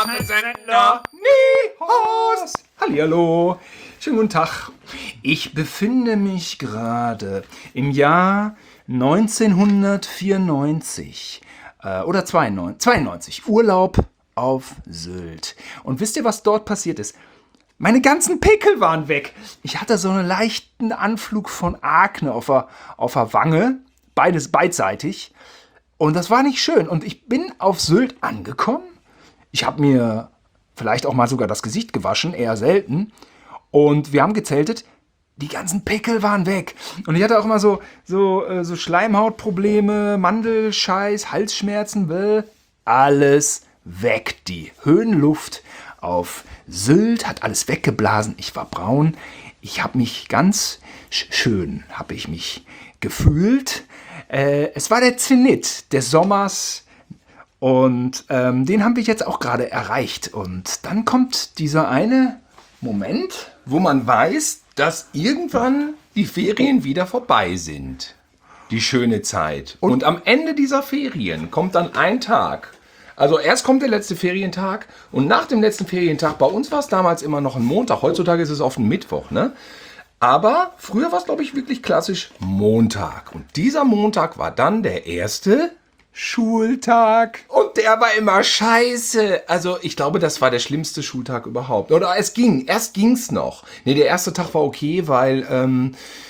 Radiosender Nihos. Hallihallo, schönen guten Tag. Ich befinde mich gerade im Jahr 1994 oder 92, Urlaub auf Sylt. Und wisst ihr, was dort passiert ist? Meine ganzen Pickel waren weg. Ich hatte so einen leichten Anflug von Akne auf der Wange, beidseitig. Und das war nicht schön. Und ich bin auf Sylt angekommen. Ich habe mir vielleicht auch mal sogar das Gesicht gewaschen, eher selten. Und wir haben gezeltet. Die ganzen Pickel waren weg. Und ich hatte auch immer so Schleimhautprobleme, Mandelscheiß, Halsschmerzen, alles weg. Die Höhenluft auf Sylt hat alles weggeblasen. Ich war braun. Ich habe mich ganz schön, gefühlt. Es war der Zenit des Sommers und den haben wir jetzt auch gerade erreicht. Und dann kommt dieser eine Moment, wo man weiß, dass irgendwann die Ferien wieder vorbei sind. Die schöne Zeit. Und am Ende dieser Ferien kommt dann ein Tag. Also erst kommt der letzte Ferientag und nach dem letzten Ferientag, bei uns war es damals immer noch ein Montag, heutzutage ist es oft ein Mittwoch, ne? Aber früher war es, glaube ich, wirklich klassisch Montag. Und dieser Montag war dann der erste Schultag. Und der war immer scheiße. Also ich glaube, das war der schlimmste Schultag überhaupt. Oder erst ging's noch. Ne, der erste Tag war okay, weil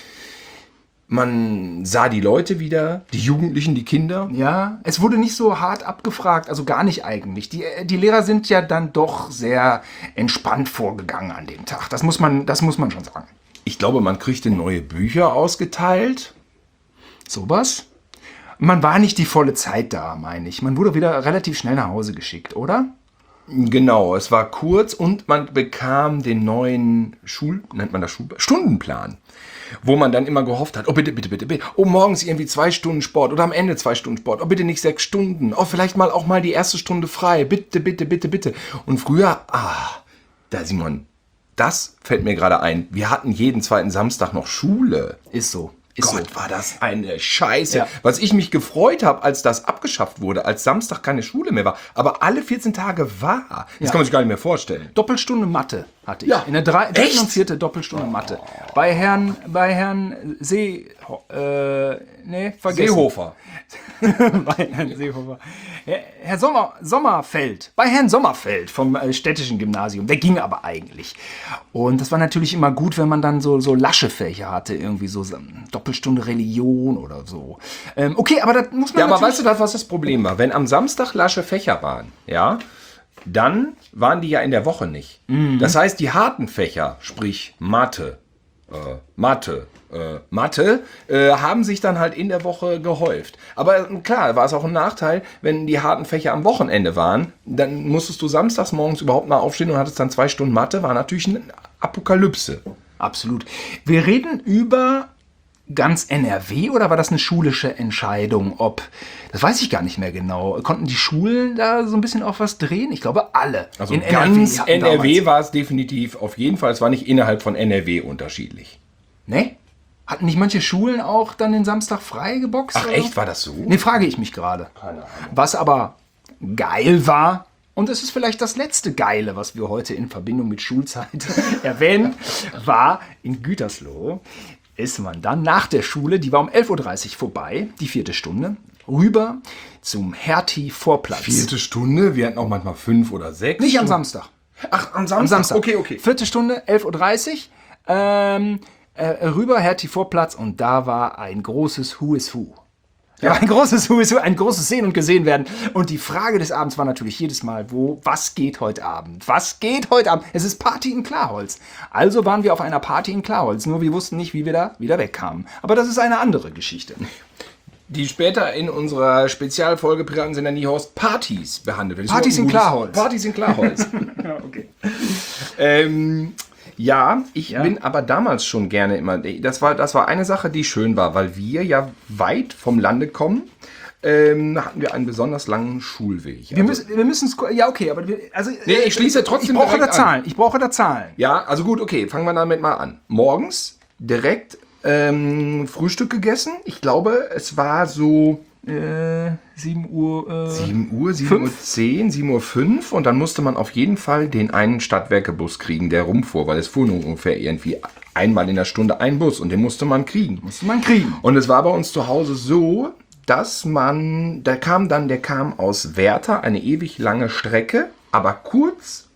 man sah die Leute wieder, die Jugendlichen, die Kinder. Ja, es wurde nicht so hart abgefragt, also gar nicht eigentlich. Die Lehrer sind ja dann doch sehr entspannt vorgegangen an dem Tag. Das muss man schon sagen. Ich glaube, man kriegte neue Bücher ausgeteilt. Sowas? Man war nicht die volle Zeit da, meine ich. Man wurde wieder relativ schnell nach Hause geschickt, oder? Genau, es war kurz und man bekam den neuen Stundenplan. Wo man dann immer gehofft hat, oh bitte, oh morgens irgendwie 2 Stunden Sport oder am Ende 2 Stunden Sport, oh bitte nicht 6 Stunden, oh vielleicht mal auch mal die erste Stunde frei, bitte. Und früher, Simon, das fällt mir gerade ein, wir hatten jeden zweiten Samstag noch Schule. Ist so. War das eine Scheiße. Ja. Was ich mich gefreut habe, als das abgeschafft wurde, als Samstag keine Schule mehr war, aber alle 14 Tage war. Das kann man sich gar nicht mehr vorstellen. Doppelstunde Mathe hatte ich. Ja. In der 3. und 4. Doppelstunde Mathe. Bei Herrn Seehofer. Bei Herrn Seehofer. Herr Sommerfeld. Bei Herrn Sommerfeld vom städtischen Gymnasium. Der ging aber eigentlich. Und das war natürlich immer gut, wenn man dann so lasche Fächer hatte. Irgendwie so Doppelstunde Religion oder so. Okay, aber das muss man Ja, aber weißt du, was das Problem war? Wenn am Samstag lasche Fächer waren, ja, dann waren die ja in der Woche nicht. Mhm. Das heißt, die harten Fächer, sprich Mathe, haben sich dann halt in der Woche gehäuft. Aber klar, war es auch ein Nachteil, wenn die harten Fächer am Wochenende waren, dann musstest du samstags morgens überhaupt mal aufstehen und hattest dann 2 Stunden Mathe, war natürlich eine Apokalypse. Absolut. Wir reden über ganz NRW oder war das eine schulische Entscheidung? Das weiß ich gar nicht mehr genau. Konnten die Schulen da so ein bisschen auf was drehen? Ich glaube, alle. Also in ganz NRW war es definitiv auf jeden Fall. Es war nicht innerhalb von NRW unterschiedlich. Ne? Hatten nicht manche Schulen auch dann den Samstag frei geboxt? Ach echt, war das so? Ne, frage ich mich gerade. Keine Ahnung. Was aber geil war, und es ist vielleicht das letzte Geile, was wir heute in Verbindung mit Schulzeit erwähnen, war in Gütersloh, ist man dann nach der Schule, die war um 11.30 Uhr vorbei, die 4. Stunde, rüber zum Hertie-Vorplatz. 4. Stunde? Wir hatten auch manchmal 5 oder 6. Nicht am Samstag. Ach, am Samstag. Okay. 4. Stunde, 11.30 Uhr, rüber, Hertie-Vorplatz, und da war ein großes Who is Who. Ja, ein großes Who is Who, ein großes Sehen und Gesehen werden. Und die Frage des Abends war natürlich jedes Mal, was geht heute Abend? Was geht heute Abend? Es ist Party in Klarholz. Also waren wir auf einer Party in Klarholz, nur wir wussten nicht, wie wir da wieder wegkamen. Aber das ist eine andere Geschichte. Die später in unserer Spezialfolge Piratensender Niehorst Partys behandelt wird. Partys in Klarholz. Partys in Klarholz. Ja, okay. Ja, ich bin aber damals schon gerne immer, das war eine Sache, die schön war, weil wir ja weit vom Lande kommen, hatten wir einen besonders langen Schulweg. Wir müssen ja okay, aber ich schließe trotzdem ich brauche da Zahlen. Ja, also gut, okay, fangen wir damit mal an. Morgens direkt Frühstück gegessen. Ich glaube, es war so 7 Uhr. 7 Uhr, 7 Uhr 10, 7 Uhr 5 und dann musste man auf jeden Fall den einen Stadtwerkebus kriegen, der rumfuhr, weil es fuhr nur ungefähr irgendwie einmal in der Stunde ein Bus und den musste man kriegen. Und es war bei uns zu Hause so, dass der kam aus Werther, eine ewig lange Strecke, aber kurz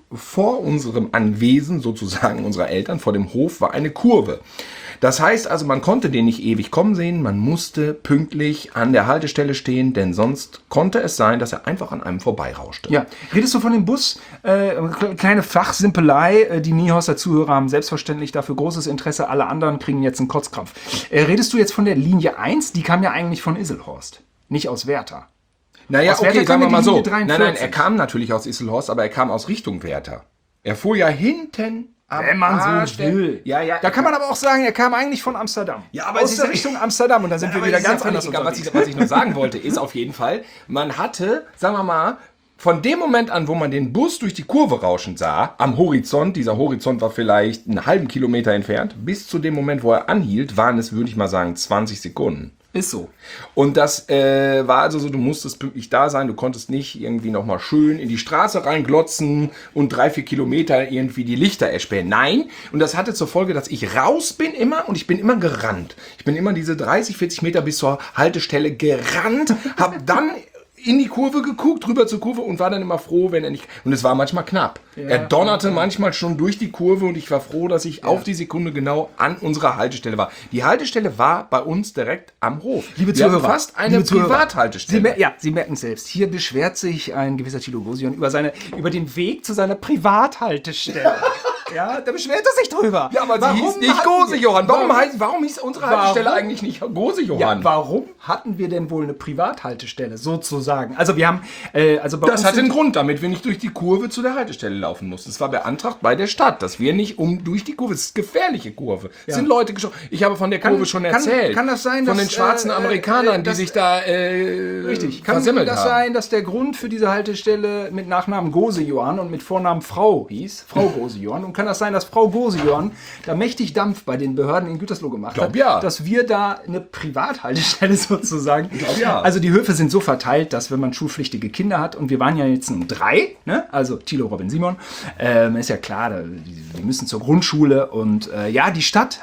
vor unserem Anwesen, sozusagen unserer Eltern, vor dem Hof, war eine Kurve. Das heißt also, man konnte den nicht ewig kommen sehen, man musste pünktlich an der Haltestelle stehen, denn sonst konnte es sein, dass er einfach an einem vorbeirauschte. Ja, redest du von dem Bus? Kleine Fachsimpelei, die Niehorster Zuhörer haben selbstverständlich dafür großes Interesse, alle anderen kriegen jetzt einen Kotzkrampf. Redest du jetzt von der Linie 1? Die kam ja eigentlich von Isselhorst, nicht aus Werther. Naja, aus Werther okay, sagen wir mal so. 43. Nein, er kam natürlich aus Isselhorst, aber er kam aus Richtung Werther. Er fuhr ja hinten am Wenn man Arsch so will. Ja. Da kann man aber auch sagen, er kam eigentlich von Amsterdam. Ja, aber aus der Richtung Amsterdam und dann sind wir wieder ganz anders unterwegs. Was ich nur sagen wollte, ist auf jeden Fall, man hatte, sagen wir mal, von dem Moment an, wo man den Bus durch die Kurve rauschen sah, am Horizont, dieser Horizont war vielleicht einen halben Kilometer entfernt, bis zu dem Moment, wo er anhielt, waren es, würde ich mal sagen, 20 Sekunden. Ist so. Und das war also so, du musstest pünktlich da sein, du konntest nicht irgendwie nochmal schön in die Straße reinglotzen und 3-4 Kilometer irgendwie die Lichter erspähen. Nein, und das hatte zur Folge, dass ich raus bin immer und ich bin immer gerannt. Ich bin immer diese 30-40 Meter bis zur Haltestelle gerannt, habe dann in die Kurve geguckt, rüber zur Kurve und war dann immer froh, wenn er nicht... Und es war manchmal knapp. Ja, er donnerte manchmal schon durch die Kurve und ich war froh, dass ich auf die Sekunde genau an unserer Haltestelle war. Die Haltestelle war bei uns direkt am Hof. Liebe Zuhörer, fast eine Privathaltestelle. Sie merken es selbst. Hier beschwert sich ein gewisser Thilo Gosion über den Weg zu seiner Privathaltestelle. Ja, da beschwert er sich drüber. Ja, aber sie hieß nicht Gose-Johann. Warum hieß unsere Haltestelle eigentlich nicht Gose-Johann? Ja, warum hatten wir denn wohl eine Privathaltestelle, sozusagen? Also wir haben... das hatte einen Grund, damit wir nicht durch die Kurve zu der Haltestelle laufen mussten. Es war beantragt bei der Stadt, dass wir nicht durch die Kurve... Es ist eine gefährliche Kurve. Es sind Leute geschossen. Ich habe von der Kurve schon erzählt. Kann das sein, dass... Von den schwarzen Amerikanern, die sich da richtig. Kann versimmelt das haben. sein, dass der Grund für diese Haltestelle mit Nachnamen Gose-Johann und mit Vornamen Frau hieß? Frau Gose-Johann. Und kann das sein, dass Frau Gose-Johann da mächtig Dampf bei den Behörden in Gütersloh gemacht hat? Ja. Dass wir da eine Privathaltestelle sozusagen... Ich glaub, ja. Also die Höfe sind so verteilt, dass wenn man schulpflichtige Kinder hat, und wir waren ja jetzt nur 3, ne? Also Thilo, Robin, Simon, ist ja klar, die müssen zur Grundschule und die Stadt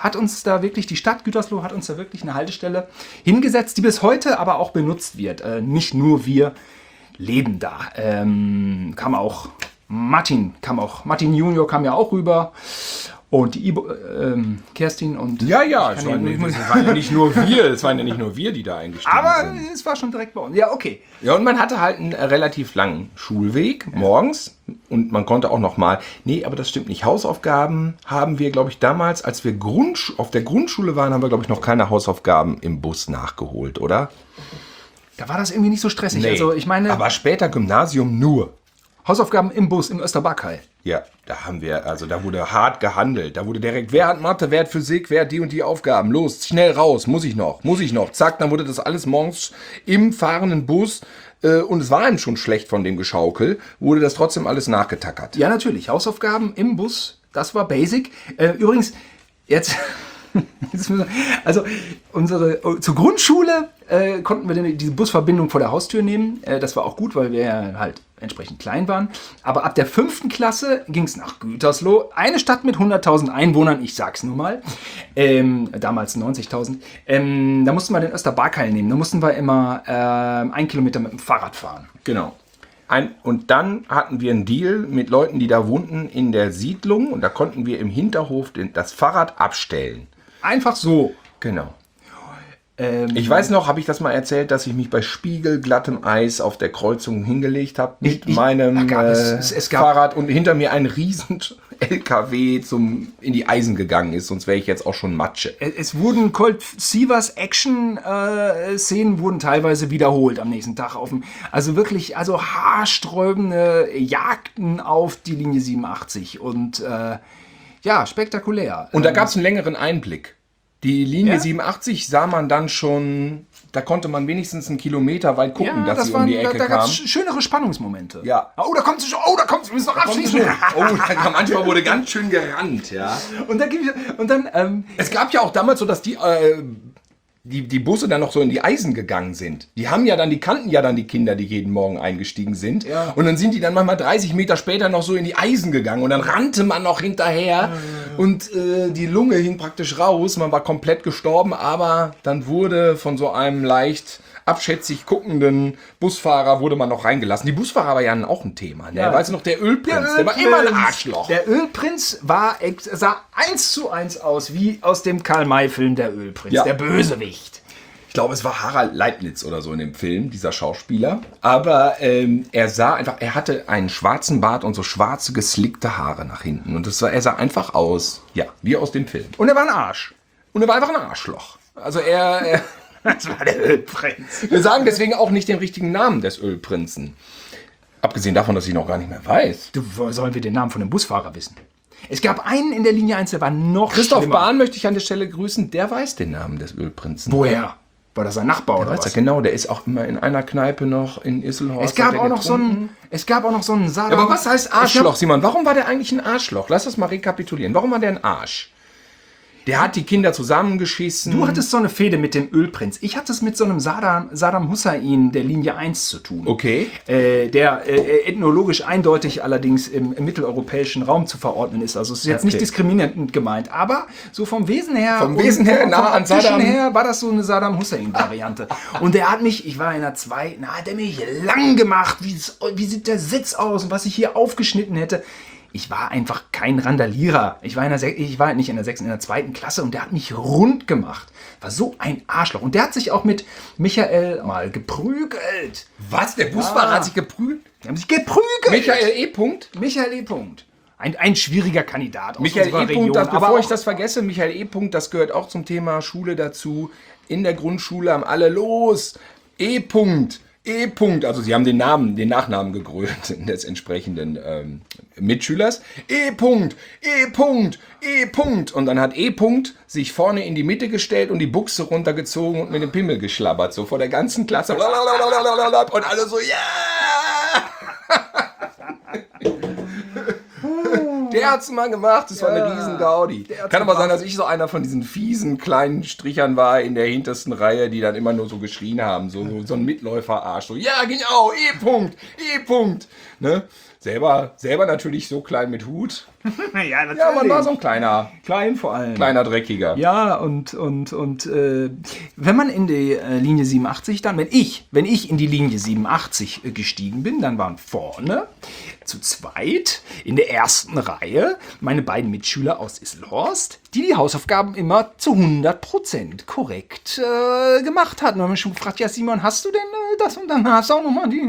Gütersloh hat uns da wirklich eine Haltestelle hingesetzt, die bis heute aber auch benutzt wird. Nicht nur wir leben da. Martin Junior kam ja auch rüber. Und die Kerstin und... Es waren ja nicht nur wir, die da eingestiegen sind. Aber es war schon direkt bei uns. Ja, okay. Ja, und man hatte halt einen relativ langen Schulweg morgens und man konnte auch noch mal... Nee, aber das stimmt nicht. Hausaufgaben haben wir, glaube ich, damals, als wir auf der Grundschule waren, haben wir, glaube ich, noch keine Hausaufgaben im Bus nachgeholt, oder? Da war das irgendwie nicht so stressig. Nee, also ich meine... aber später Gymnasium nur. Hausaufgaben im Bus, im Österbarkheil. Ja, da wurde hart gehandelt. Da wurde direkt, wer hat Mathe, wer hat Physik, wer hat die und die Aufgaben. Los, schnell raus, muss ich noch. Zack, dann wurde das alles morgens im fahrenden Bus, und es war einem schon schlecht von dem Geschaukel, wurde das trotzdem alles nachgetackert. Ja, natürlich. Hausaufgaben im Bus, das war basic. Übrigens, jetzt... Also zur Grundschule konnten wir diese Busverbindung vor der Haustür nehmen. Das war auch gut, weil wir halt entsprechend klein waren. Aber ab der 5. Klasse ging es nach Gütersloh. Eine Stadt mit 100.000 Einwohnern, ich sag's nur mal. Damals 90.000. Da mussten wir den Österbarkheil nehmen. Da mussten wir immer 1 Kilometer mit dem Fahrrad fahren. Genau. Und dann hatten wir einen Deal mit Leuten, die da wohnten in der Siedlung. Und da konnten wir im Hinterhof das Fahrrad abstellen. Einfach so. Genau. Ich weiß noch, habe ich das mal erzählt, dass ich mich bei spiegelglattem Eis auf der Kreuzung hingelegt habe mit meinem Fahrrad und hinter mir ein riesen LKW in die Eisen gegangen ist, sonst wäre ich jetzt auch schon Matsche. Es wurden Colt Sievers Action-Szenen wurden teilweise wiederholt am nächsten Tag. Also wirklich haarsträubende Jagden auf die Linie 87 und spektakulär. Und da gab es einen längeren Einblick. Die Linie 87 sah man dann schon, da konnte man wenigstens einen Kilometer weit gucken, dass sie um die Ecke kam. Da gab es schönere Spannungsmomente. Ja. Oh, da kommt sie schon. Oh, wir müssen noch abschließen. Manchmal wurde ganz schön gerannt, ja. Und dann es gab ja auch damals so, dass die die Busse dann noch so in die Eisen gegangen sind. Die kannten ja dann die Kinder, die jeden Morgen eingestiegen sind. Ja. Und dann sind die dann manchmal 30 Meter später noch so in die Eisen gegangen. Und dann rannte man noch hinterher. Und die Lunge hing praktisch raus. Man war komplett gestorben. Aber dann wurde von so einem leicht abschätzig guckenden Busfahrer wurde man noch reingelassen. Die Busfahrer war ja auch ein Thema. Ne? Ja. Weißt du noch, der Ölprinz, der war immer ein Arschloch. Der Ölprinz sah 1:1 aus, wie aus dem Karl-May-Film Der Ölprinz, Ja. der Bösewicht. Ich glaube, es war Harald Leibniz oder so in dem Film, dieser Schauspieler. Aber er hatte einen schwarzen Bart und so schwarze, geslickte Haare nach hinten. Und er sah einfach aus, ja, wie aus dem Film. Und er war ein Arsch. Und er war einfach ein Arschloch. Also Das war der Ölprinz. wir sagen deswegen auch nicht den richtigen Namen des Ölprinzen. Abgesehen davon, dass ich noch gar nicht mehr weiß. Woher sollen wir den Namen von dem Busfahrer wissen? Es gab einen in der Linie 1, der war noch Christoph schlimmer. Bahn möchte ich an der Stelle grüßen, der weiß den Namen des Ölprinzen. Woher? War das sein Nachbar oder Weiß er, was? genau, der ist auch immer in einer Kneipe noch in Isselhorst. Es gab hat er auch noch so getrunken. einen Sadam. Aber was heißt Arschloch, Simon? Warum war der eigentlich ein Arschloch? Lass das mal rekapitulieren. Warum war der ein Arsch? Der hat die Kinder zusammengeschissen. Du hattest so eine Fehde mit dem Ölprinz. Ich hatte es mit so einem Saddam Hussein der Linie 1 zu tun. Okay. Der ethnologisch eindeutig allerdings im mitteleuropäischen Raum zu verordnen ist. Also es ist jetzt nicht diskriminierend gemeint, aber so vom Wesen her, Vom Wesen her, nah an optischen Saddam. her war das so eine Saddam Hussein-Variante. Und der hat mich, ich war in der 2, hat er mich lang gemacht, wie sieht der Sitz aus und was ich hier aufgeschnitten hätte. Ich war einfach kein Randalierer. Ich war nicht in der 6., in der 2. Klasse und der hat mich rund gemacht. War so ein Arschloch. Und der hat sich auch mit Michael mal geprügelt. Was? Der Busfahrer hat sich geprügelt? Die haben sich geprügelt. Michael E. Punkt? Michael E. Punkt. Ein schwieriger Kandidat aus Michael unserer E. Region. Punkt, aber bevor ich auch- das vergesse, Michael E. Punkt, das gehört auch zum Thema Schule dazu. In der Grundschule haben alle los. E. Punkt. E. Punkt. Also sie haben den Nachnamen gegrölt des entsprechenden Mitschülers. E. Punkt. E. Punkt. E. Punkt. Und dann hat E. Punkt sich vorne in die Mitte gestellt und die Buchse runtergezogen und mit dem Pimmel geschlabbert. So vor der ganzen Klasse. Und alle so, ja! Der hat's mal gemacht, das war eine riesen Gaudi. Kann aber sein, dass ich so einer von diesen fiesen kleinen Strichern war in der hintersten Reihe, die dann immer nur so geschrien haben. So ein Mitläuferarsch. So, ja, genau, E-Punkt, E-Punkt. Ne? Selber natürlich so klein mit Hut. Ja, natürlich. Ja, man war so ein kleiner vor allem. Dreckiger. Ja, und wenn man in die Linie 87 dann, wenn ich in die Linie 87 gestiegen bin, dann waren vorne zu zweit in der ersten Reihe meine beiden Mitschüler aus Isselhorst, die Hausaufgaben immer zu 100% korrekt gemacht hatten. Und haben mich schon gefragt, ja Simon, hast du denn das und dann hast du auch nochmal die?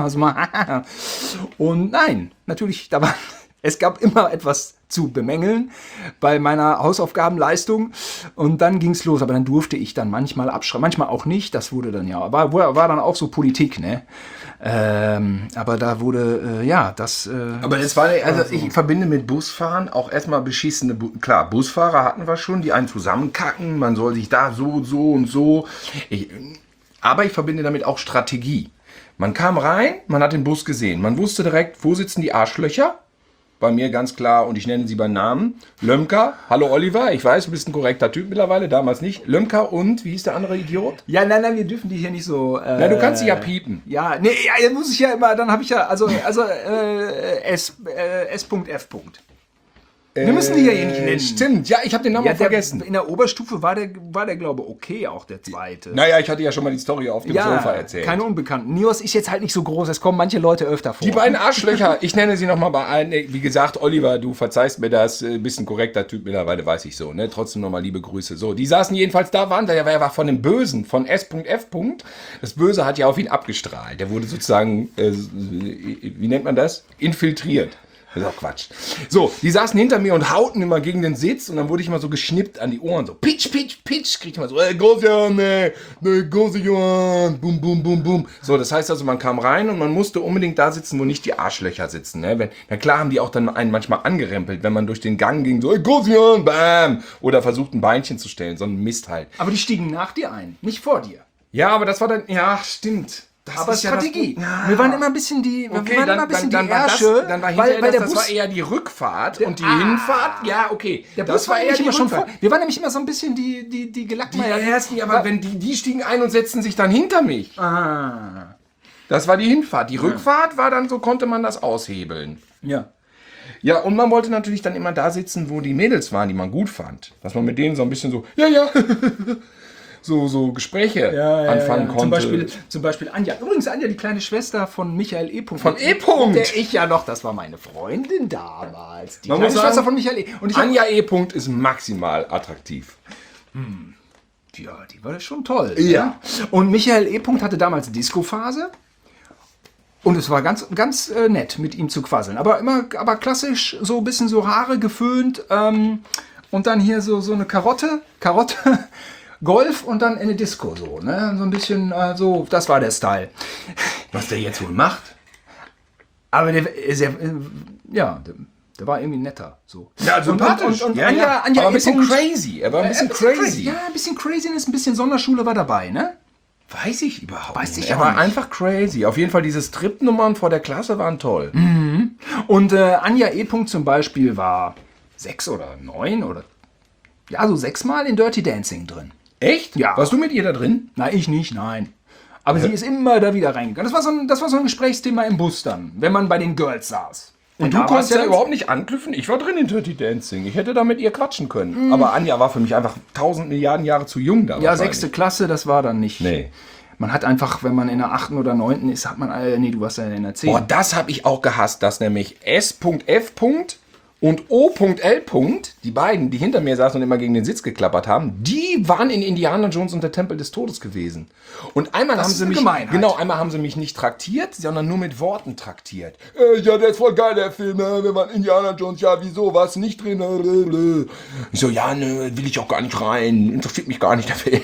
Und nein, natürlich, es gab immer etwas zu bemängeln bei meiner Hausaufgabenleistung und dann ging es los. Aber dann durfte ich dann manchmal abschreiben, manchmal auch nicht. Das wurde dann ja, war dann auch so Politik, ne? Aber da wurde, Aber es war, ich verbinde mit Busfahren auch erstmal beschissene, klar, Busfahrer hatten wir schon, die einen zusammenkacken, man soll sich da so und so. Aber ich verbinde damit auch Strategie. Man kam rein, man hat den Bus gesehen, man wusste direkt, wo sitzen die Arschlöcher? Bei mir ganz klar, und ich nenne sie beim Namen, Lömker. Hallo Oliver, ich weiß, du bist ein korrekter Typ mittlerweile, damals nicht. Lömker und, wie hieß der andere Idiot? Ja, nein, wir dürfen die hier nicht so... Na, du kannst sie ja piepen. Ja, nee, ja, muss ich ja immer, dann habe ich ja, S.F. Wir müssen die ja hier nicht nennen. Stimmt, ja, ich habe den Namen Ja, auch vergessen. in der Oberstufe war der glaube okay, auch der zweite. Naja, ich hatte ja schon mal die Story auf dem Sofa erzählt. Keine Unbekannten. Nios ist jetzt halt nicht so groß, es kommen manche Leute öfter vor. Die beiden Arschlöcher, ich nenne sie nochmal bei allen. Wie gesagt, Oliver, du verzeihst mir das, bist ein korrekter Typ mittlerweile, weiß ich so. Ne? Trotzdem nochmal liebe Grüße. So, die saßen jedenfalls da, er war von dem Bösen, von S.F. Das Böse hat ja auf ihn abgestrahlt. Der wurde sozusagen, wie nennt man das? Infiltriert. Das ist auch Quatsch. So, die saßen hinter mir und hauten immer gegen den Sitz und dann wurde ich immer so geschnippt an die Ohren. So, pitch, pitch, pitch. Krieg ich immer so, Großjan, ne, Großjan, bum, bum, bum, bum. So, das heißt also, man kam rein und man musste unbedingt da sitzen, wo nicht die Arschlöcher sitzen. Ne? Na klar haben die auch dann einen manchmal angerempelt, wenn man durch den Gang ging, so, Großjan, bam. Oder versucht, ein Beinchen zu stellen, so ein Mist halt. Aber die stiegen nach dir ein, nicht vor dir. Ja, aber das war dann, ja, stimmt. aber ist ja Strategie. das- Wir waren immer ein bisschen die, Okay, wir waren immer ein bisschen die Ärsche, dann war weil hinterher der das Bus... war eher die Rückfahrt und die Hinfahrt, ja, okay. Der Bus war eher nämlich die immer schon Rückfahrt. vor. Wir waren nämlich immer so ein bisschen die Die Gelackmeier. ersten, aber wenn die stiegen ein und setzten sich dann hinter mich. Das war die Hinfahrt. Die Rückfahrt war dann so, konnte man das aushebeln. Ja. Ja, und man wollte natürlich dann immer da sitzen, wo die Mädels waren, die man gut fand. Dass man mit denen so ein bisschen so, so Gespräche anfangen konnte. Zum Beispiel Anja. Übrigens Anja, die kleine Schwester von Michael E. Von E. Punkt. Der ich ja noch, das war meine Freundin damals. Die Man kleine muss sagen, Schwester von Michael E. Und ich hab, Anja E. Punkt ist maximal attraktiv. ja, die war schon toll. Ja. Ne? Und Michael E. Punkt hatte damals Disco-Phase. Und es war ganz nett, mit ihm zu quasseln. Aber klassisch, so ein bisschen so Haare geföhnt. Und dann hier so eine Karotte, Golf und dann in eine Disco so. Ne? So ein bisschen, so, das war der Style. Was der jetzt wohl macht? Aber der ist ja, der war irgendwie netter. So. Ja, sympathisch. Und ja, Anja aber ein bisschen E. Punkt- crazy. Er war ein bisschen crazy. Ja, ein bisschen Craziness, ein bisschen Sonderschule war dabei, ne? Weiß ich überhaupt Weiß nicht. ich Er auch war nicht. einfach crazy. Auf jeden Fall diese Stripnummern vor der Klasse waren toll. Und Anja E. Punkt zum Beispiel war 6 oder 9 oder ja, so 6 Mal in Dirty Dancing drin. Echt? Ja. Warst du mit ihr da drin? Na, ich nicht, nein. Aber sie ist immer da wieder reingegangen. Das war so ein Gesprächsthema im Bus dann, wenn man bei den Girls saß. Und da du war's konntest ja dann- überhaupt nicht anknüpfen. Ich war drin in Dirty Dancing. Ich hätte da mit ihr quatschen können. Aber Anja war für mich einfach 1000 Milliarden Jahre zu jung da. Ja, wahrscheinlich. 6. Klasse, das war dann nicht. Nee. Man hat einfach, wenn man in der 8. oder 9. ist, hat man, nee, du warst ja in der 10. Boah, das habe ich auch gehasst, dass nämlich S.F. und O.L. die beiden, die hinter mir saßen und immer gegen den Sitz geklappert haben, die waren in Indiana Jones und der Tempel des Todes gewesen. Und einmal haben ist sie eine mich, Gemeinheit. genau, einmal haben sie mich nicht traktiert, sondern nur mit Worten traktiert. Ja, der ist voll geil, der Film, wir waren Indiana Jones, ja, wieso, warst du nicht drin? Ich so, ja, ne, will ich auch gar nicht rein, interessiert mich gar nicht der Film.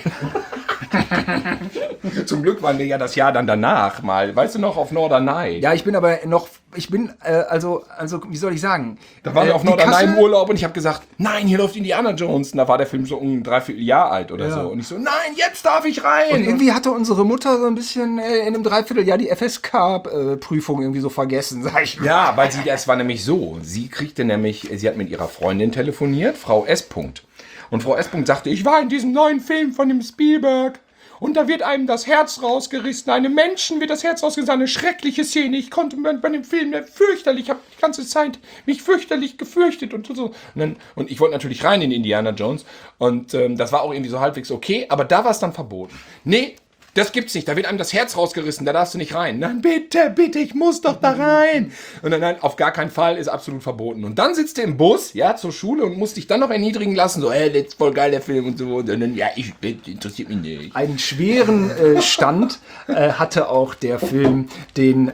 Zum Glück waren wir ja das Jahr dann danach mal, weißt du noch, auf Norderney. Ja, ich bin aber noch, also, wie soll ich sagen? Da waren wir auf die Norderney Kasse- im Urlaub und ich habe gesagt, nein, hier läuft Indiana Jones. Und da war der Film so ein Dreivierteljahr alt oder so. Und ich so, nein, jetzt darf ich rein. Und irgendwie hatte unsere Mutter so ein bisschen in einem Dreivierteljahr die FSK-Prüfung irgendwie so vergessen, sag ich mal. Ja, weil es war nämlich so, sie hat mit ihrer Freundin telefoniert, Frau S. Und Frau S. sagte, ich war in diesem neuen Film von dem Spielberg. Und da wird einem das Herz rausgerissen. Einem Menschen wird das Herz rausgerissen. Eine schreckliche Szene. Ich konnte bei dem Film fürchterlich, ich habe die ganze Zeit mich fürchterlich gefürchtet und so. Und ich wollte natürlich rein in Indiana Jones. Und das war auch irgendwie so halbwegs okay. Aber da war es dann verboten. Nee, das gibt's nicht. Da wird einem das Herz rausgerissen. Da darfst du nicht rein. Nein, bitte, ich muss doch da rein. Und dann, nein, auf gar keinen Fall, ist absolut verboten. Und dann sitzt du im Bus, ja, zur Schule und musst dich dann noch erniedrigen lassen. So, das ist voll geil, der Film und so. Und dann, ja, interessiert mich nicht. Einen schweren Stand hatte auch der Film, den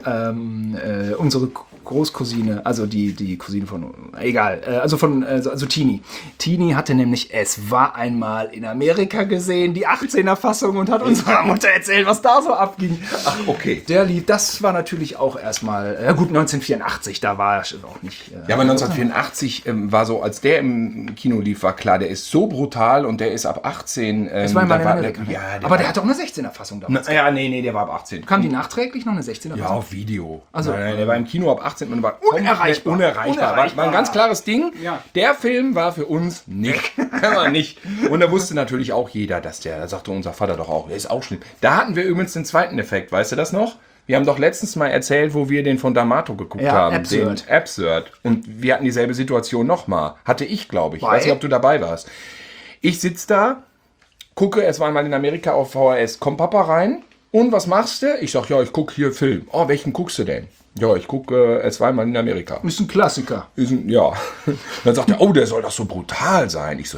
unsere Großcousine, also die Cousine von, egal, also Tini. Tini hatte nämlich Es war einmal in Amerika gesehen, die 18er Fassung und hat unserer Mutter erzählt, was da so abging. Ach, okay. Der lief, das war natürlich auch erstmal, gut, 1984, da war er auch nicht. Ja, aber 1984 war so, als der im Kino lief, war klar, der ist so brutal und der ist ab 18. Es war einmal in Amerika. Ja, aber der hatte auch eine 16er Fassung damals. Ja, nee, der war ab 18. Kam die nachträglich noch eine 16er Ja, Fassung? auf Video. Also, nein, der war im Kino ab 18. Man war Unerreichbar. Unerreichbar. War ein ganz klares Ding. Ja. Der Film war für uns nicht. Kann man nicht. Und da wusste natürlich auch jeder, da sagte unser Vater doch auch, der ist auch schlimm. Da hatten wir übrigens den zweiten Effekt, weißt du das noch? Wir haben doch letztens mal erzählt, wo wir den von D'Amato geguckt haben. Absurd. Den Absurd. Und wir hatten dieselbe Situation nochmal. Hatte ich, glaube ich. Ich weiß nicht, ob du dabei warst. Ich sitze da, gucke, es war einmal in Amerika auf VHS. Komm Papa rein. Und was machst du? Ich sag, ja, ich gucke hier Film. Oh, welchen guckst du denn? Ja, ich gucke, es war einmal in Amerika. Ist ein Klassiker. Ja. Dann sagt er, oh, der soll doch so brutal sein. Ich so,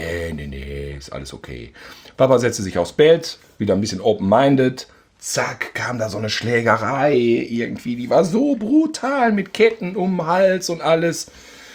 nee, ist alles okay. Papa setzte sich aufs Bett, wieder ein bisschen open-minded. Zack, kam da so eine Schlägerei irgendwie. Die war so brutal mit Ketten um den Hals und alles.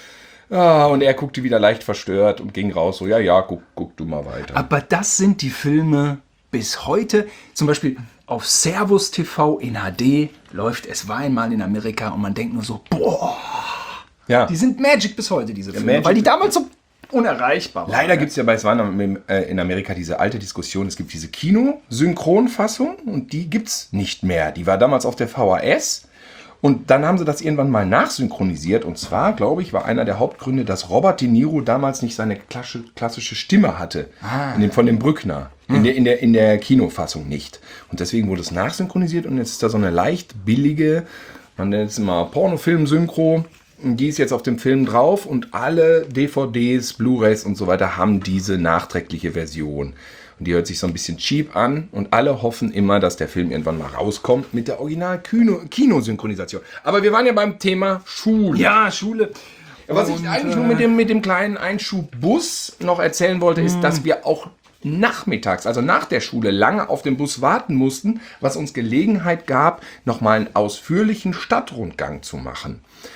Ah, und er guckte wieder leicht verstört und ging raus. So, ja, guck du mal weiter. Aber das sind die Filme bis heute. Zum Beispiel auf Servus TV in HD läuft Es war einmal in Amerika und man denkt nur so, boah, Ja. die sind Magic bis heute, diese Filme. Magic. Weil die damals so unerreichbar war. Leider gibt es ja bei Swan in Amerika diese alte Diskussion, es gibt diese Kino-Synchronfassung und die gibt es nicht mehr. Die war damals auf der VHS und dann haben sie das irgendwann mal nachsynchronisiert und zwar, glaube ich, war einer der Hauptgründe, dass Robert De Niro damals nicht seine klassische Stimme hatte, von dem Brückner, in der Kinofassung nicht. Und deswegen wurde es nachsynchronisiert und jetzt ist da so eine leicht billige, man nennt es immer Pornofilm-Synchro. Die ist jetzt auf dem Film drauf und alle DVDs, Blu-rays und so weiter haben diese nachträgliche Version. Und die hört sich so ein bisschen cheap an und alle hoffen immer, dass der Film irgendwann mal rauskommt mit der Original-Kinosynchronisation. Aber wir waren ja beim Thema Schule. Ja, Schule. Was ich eigentlich nur mit dem kleinen Einschubbus noch erzählen wollte, ist, dass wir auch nachmittags, also nach der Schule, lange auf den Bus warten mussten, was uns Gelegenheit gab, nochmal einen ausführlichen Stadtrundgang zu machen.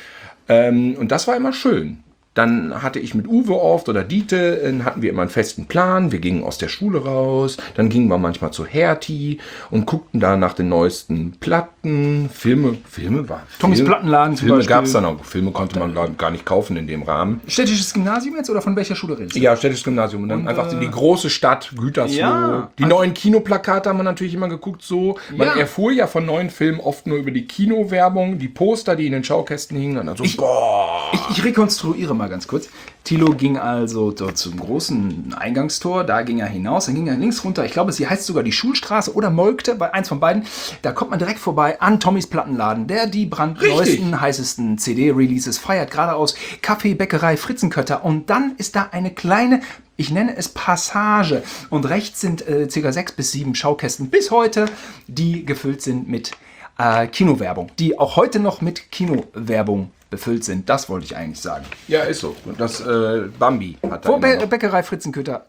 Und das war immer schön. Dann hatte ich mit Uwe oft oder Dieter, hatten wir immer einen festen Plan. Wir gingen aus der Schule raus, dann gingen wir manchmal zu Hertie und guckten da nach den neuesten Platten, Filme Tommys Plattenladen zum Filme Beispiel. gab es dann auch. Filme konnte man gar nicht kaufen in dem Rahmen. Städtisches Gymnasium jetzt oder von welcher Schule redest du? Ja, städtisches Gymnasium. Und dann einfach in die große Stadt, Gütersloh. Ja. Die neuen Kinoplakate haben wir natürlich immer geguckt. So. Man erfuhr ja von neuen Filmen oft nur über die Kinowerbung, die Poster, die in den Schaukästen hingen. Und dann so, Ich rekonstruiere mal ganz kurz. Thilo ging also dort zum großen Eingangstor, da ging er hinaus, dann ging er links runter, ich glaube, sie heißt sogar die Schulstraße oder Molkte, bei eins von beiden. Da kommt man direkt vorbei an Tommys Plattenladen, der die brandneuesten, heißesten CD-Releases feiert, geradeaus Kaffee, Bäckerei, Fritzenkötter und dann ist da eine kleine, ich nenne es Passage und rechts sind ca. 6 bis 7 Schaukästen bis heute, die gefüllt sind mit Kinowerbung, die auch heute noch mit Kinowerbung befüllt sind. Das wollte ich eigentlich sagen. ja, ist so. Das Bambi hat da Vor immer noch. Bäckerei Fritzenkötter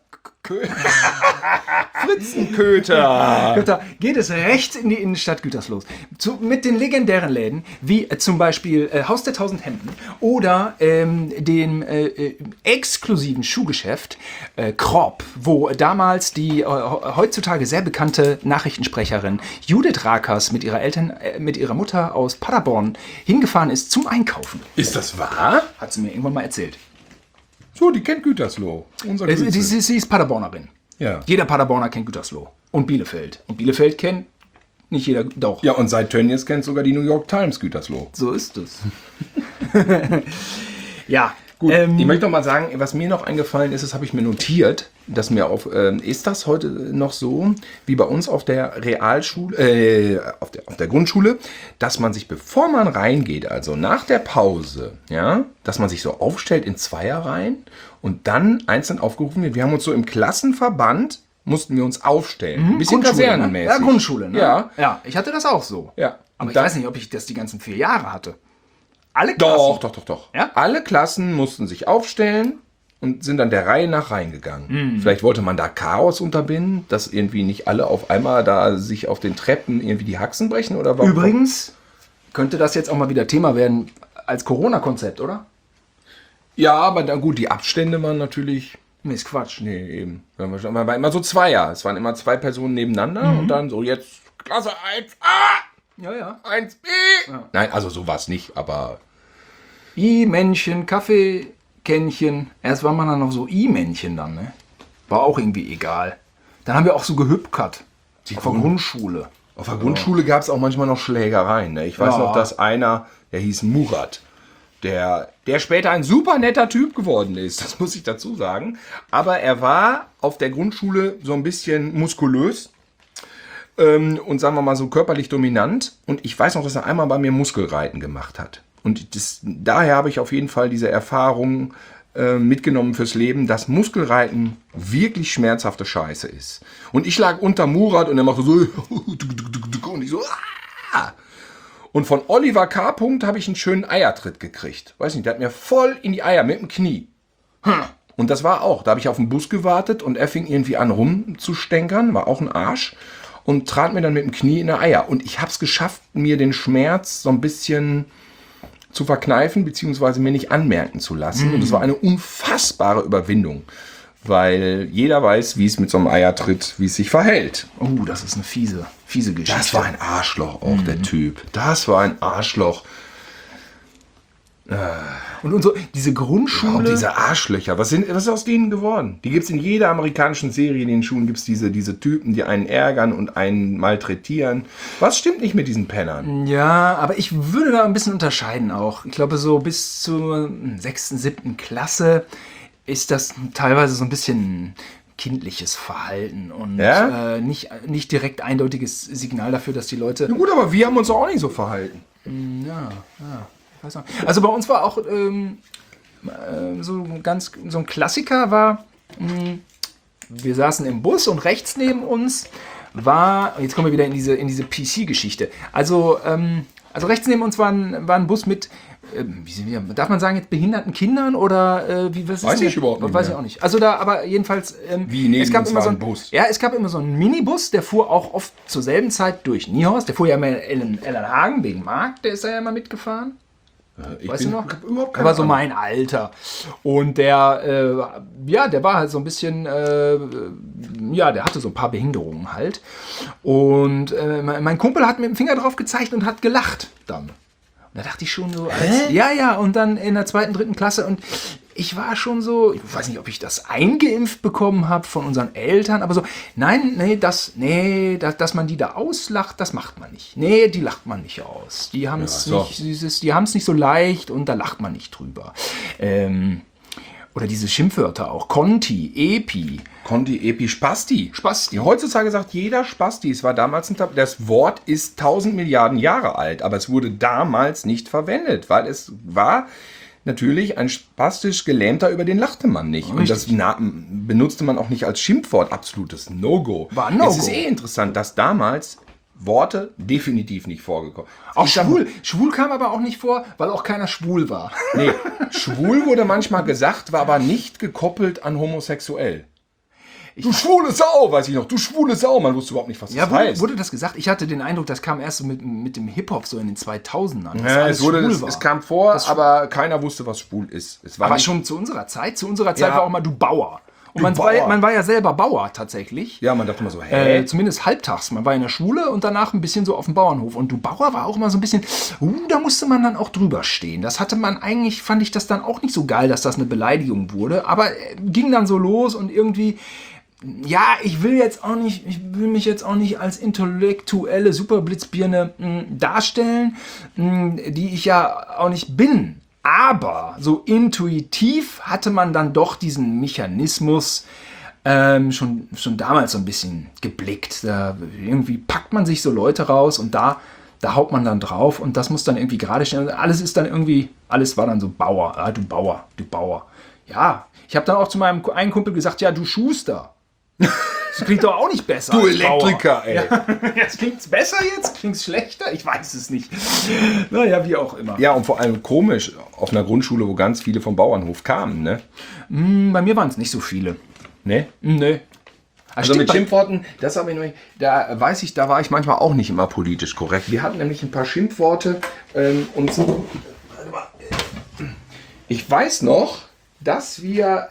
Fritzenköter. geht es rechts in die Innenstadt Gütersloh. Mit den legendären Läden, wie zum Beispiel Haus der 1000 Hemden oder dem exklusiven Schuhgeschäft Kropp, wo damals die heutzutage sehr bekannte Nachrichtensprecherin Judith Rakers mit ihrer Mutter aus Paderborn hingefahren ist zum Einkaufen. Ist das wahr? Hat sie mir irgendwann mal erzählt. So, die kennt Gütersloh. Unser Gütersloh. Sie ist Paderbornerin. Ja. Jeder Paderborner kennt Gütersloh. Und Bielefeld. Und Bielefeld kennt nicht jeder, doch. Ja, und seit Tönnies kennt sogar die New York Times Gütersloh. So ist es. Ja. Gut, ich möchte noch mal sagen, was mir noch eingefallen ist, das habe ich mir notiert, dass mir ist das heute noch so, wie bei uns auf der Realschule, auf der Grundschule, dass man sich, bevor man reingeht, also nach der Pause, ja, dass man sich so aufstellt in Zweierreihen und dann einzeln aufgerufen wird. Wir haben uns so im Klassenverband, mussten wir uns aufstellen. Ein bisschen kasernenmäßig. Ja, Grundschule, ne? Ja. Ja, ich hatte das auch so. Ja. Aber Und ich dann- weiß nicht, ob ich das die ganzen 4 Jahre hatte. Alle Klassen? Doch. Ja? Alle Klassen mussten sich aufstellen und sind dann der Reihe nach reingegangen. Vielleicht wollte man da Chaos unterbinden, dass irgendwie nicht alle auf einmal da sich auf den Treppen irgendwie die Haxen brechen oder warum? Übrigens könnte das jetzt auch mal wieder Thema werden als Corona-Konzept, oder? Ja, aber dann gut, die Abstände waren natürlich. Nee, ist Quatsch. Nee, eben. Man war immer so Zweier. Es waren immer 2 Personen nebeneinander und dann so jetzt Klasse 1a, Ja, ja. 1b. Nein, also so war es nicht, aber. I-Männchen, Kaffeekännchen. Erst war man dann noch so I-Männchen dann, ne? War auch irgendwie egal. Dann haben wir auch so gehüpkert. Auf der Grundschule. Auf der Grundschule gab es auch manchmal noch Schlägereien. Ne? Ich weiß Ja. noch, dass einer, der hieß Murat, der später ein super netter Typ geworden ist, das muss ich dazu sagen. Aber er war auf der Grundschule so ein bisschen muskulös und sagen wir mal so körperlich dominant. Und ich weiß noch, dass er einmal bei mir Muskelreiten gemacht hat. Und daher habe ich auf jeden Fall diese Erfahrung mitgenommen fürs Leben, dass Muskelreiten wirklich schmerzhafte Scheiße ist. Und ich lag unter Murat und er machte so und ich so Und von Oliver K. habe ich einen schönen Eiertritt gekriegt. Weiß nicht, der hat mir voll in die Eier mit dem Knie. Und das war auch, da habe ich auf den Bus gewartet und er fing irgendwie an rumzustänkern, war auch ein Arsch und trat mir dann mit dem Knie in die Eier. Und ich habe es geschafft, mir den Schmerz so ein bisschen zu verkneifen, beziehungsweise mir nicht anmerken zu lassen. Und es war eine unfassbare Überwindung, weil jeder weiß, wie es mit so einem Eiertritt, wie es sich verhält. Oh, das ist eine fiese Geschichte. Das war ein Arschloch auch, der Typ. Das war ein Arschloch. Und so, diese Auch Grundschule. diese Arschlöcher, was ist aus denen geworden? Die gibt es in jeder amerikanischen Serie, in den Schulen gibt es diese Typen, die einen ärgern und einen malträtieren. Was stimmt nicht mit diesen Pennern? Ja, aber ich würde da ein bisschen unterscheiden auch. Ich glaube, so bis zur 6., 7. Klasse ist das teilweise so ein bisschen kindliches Verhalten und Ja? nicht direkt eindeutiges Signal dafür, dass die Leute... Na gut, aber wir haben uns auch nicht so verhalten. Ja, ich weiß noch. Also bei uns war auch so ein Klassiker war, wir saßen im Bus und rechts neben uns jetzt kommen wir wieder in diese PC-Geschichte. Also rechts neben uns war ein Bus mit, darf man sagen jetzt behinderten Kindern oder was ist Weiß denn? ich überhaupt nicht Weiß mehr. ich auch nicht. Also da, aber jedenfalls, Wie neben es gab uns immer war so ein Bus? Ja, es gab immer so einen Minibus, der fuhr auch oft zur selben Zeit durch Niehorst. Der fuhr ja immer in Ellenhagen wegen Markt, der ist da ja immer mitgefahren. Weißt du noch? Ich hab überhaupt keine Aber so Ahnung. mein Alter. Und der war halt so ein bisschen, der hatte so ein paar Behinderungen halt. Und mein Kumpel hat mit dem Finger drauf gezeigt und hat gelacht dann. Und da dachte ich schon so, und dann in der 2., 3. Klasse und ich war schon so, ich weiß nicht, ob ich das eingeimpft bekommen habe von unseren Eltern, aber so, dass man die da auslacht, das macht man nicht. Nee, die lacht man nicht aus. Die haben es nicht so leicht und da lacht man nicht drüber. Oder diese Schimpfwörter auch. Conti, Epi. Conti, Epi, Spasti. Spasti. Heutzutage sagt jeder Spasti. Es war damals das Wort ist 1000 Milliarden Jahre alt, aber es wurde damals nicht verwendet, weil es war natürlich ein spastisch Gelähmter, über den lachte man nicht. Richtig. Und das benutzte man auch nicht als Schimpfwort. Absolutes No-Go. War ein No-Go. Es ist interessant, dass damals Worte definitiv nicht vorgekommen sind. Auch schwul. Schwul kam aber auch nicht vor, weil auch keiner schwul war. Nee, schwul wurde manchmal gesagt, war aber nicht gekoppelt an homosexuell. Du schwule Sau, weiß ich noch. Du schwule Sau. Man wusste überhaupt nicht, was das heißt. Wurde das gesagt? Ich hatte den Eindruck, das kam erst so mit dem Hip-Hop so in den 2000ern. dass Ja, alles schwul war. es kam vor, aber keiner wusste, was schwul ist. Es war Aber nicht- schon zu unserer Zeit. Zu unserer Zeit Ja. war auch mal du Bauer. Und Du Bauer. man war ja selber Bauer tatsächlich. Ja, man dachte immer so, Zumindest halbtags. Man war in der Schule und danach ein bisschen so auf dem Bauernhof. Und du Bauer war auch immer so ein bisschen, da musste man dann auch drüber stehen. Das hatte man eigentlich, fand ich das dann auch nicht so geil, dass das eine Beleidigung wurde. Aber ging dann so los und irgendwie, ja, ich will mich jetzt auch nicht als intellektuelle Superblitzbirne darstellen, die ich ja auch nicht bin. Aber so intuitiv hatte man dann doch diesen Mechanismus schon damals so ein bisschen geblickt. Da irgendwie packt man sich so Leute raus und da haut man dann drauf und das muss dann irgendwie gerade stehen. Alles war dann so Bauer. Ah, du Bauer, du Bauer. Ja, ich habe dann auch zu meinem einen Kumpel gesagt, ja, du Schuster. Das klingt doch auch nicht besser. du als Elektriker, ey. Bauer. Jetzt klingt's besser jetzt? Klingt's schlechter? Ich weiß es nicht. Naja, wie auch immer. Ja, und vor allem komisch, auf einer Grundschule, wo ganz viele vom Bauernhof kamen, ne? Bei mir waren es nicht so viele. Ne? Nee. Also mit Schimpfworten, das habe ich noch nicht, da war ich manchmal auch nicht immer politisch korrekt. Wir hatten nämlich ein paar Schimpfworte und ich weiß noch, dass wir,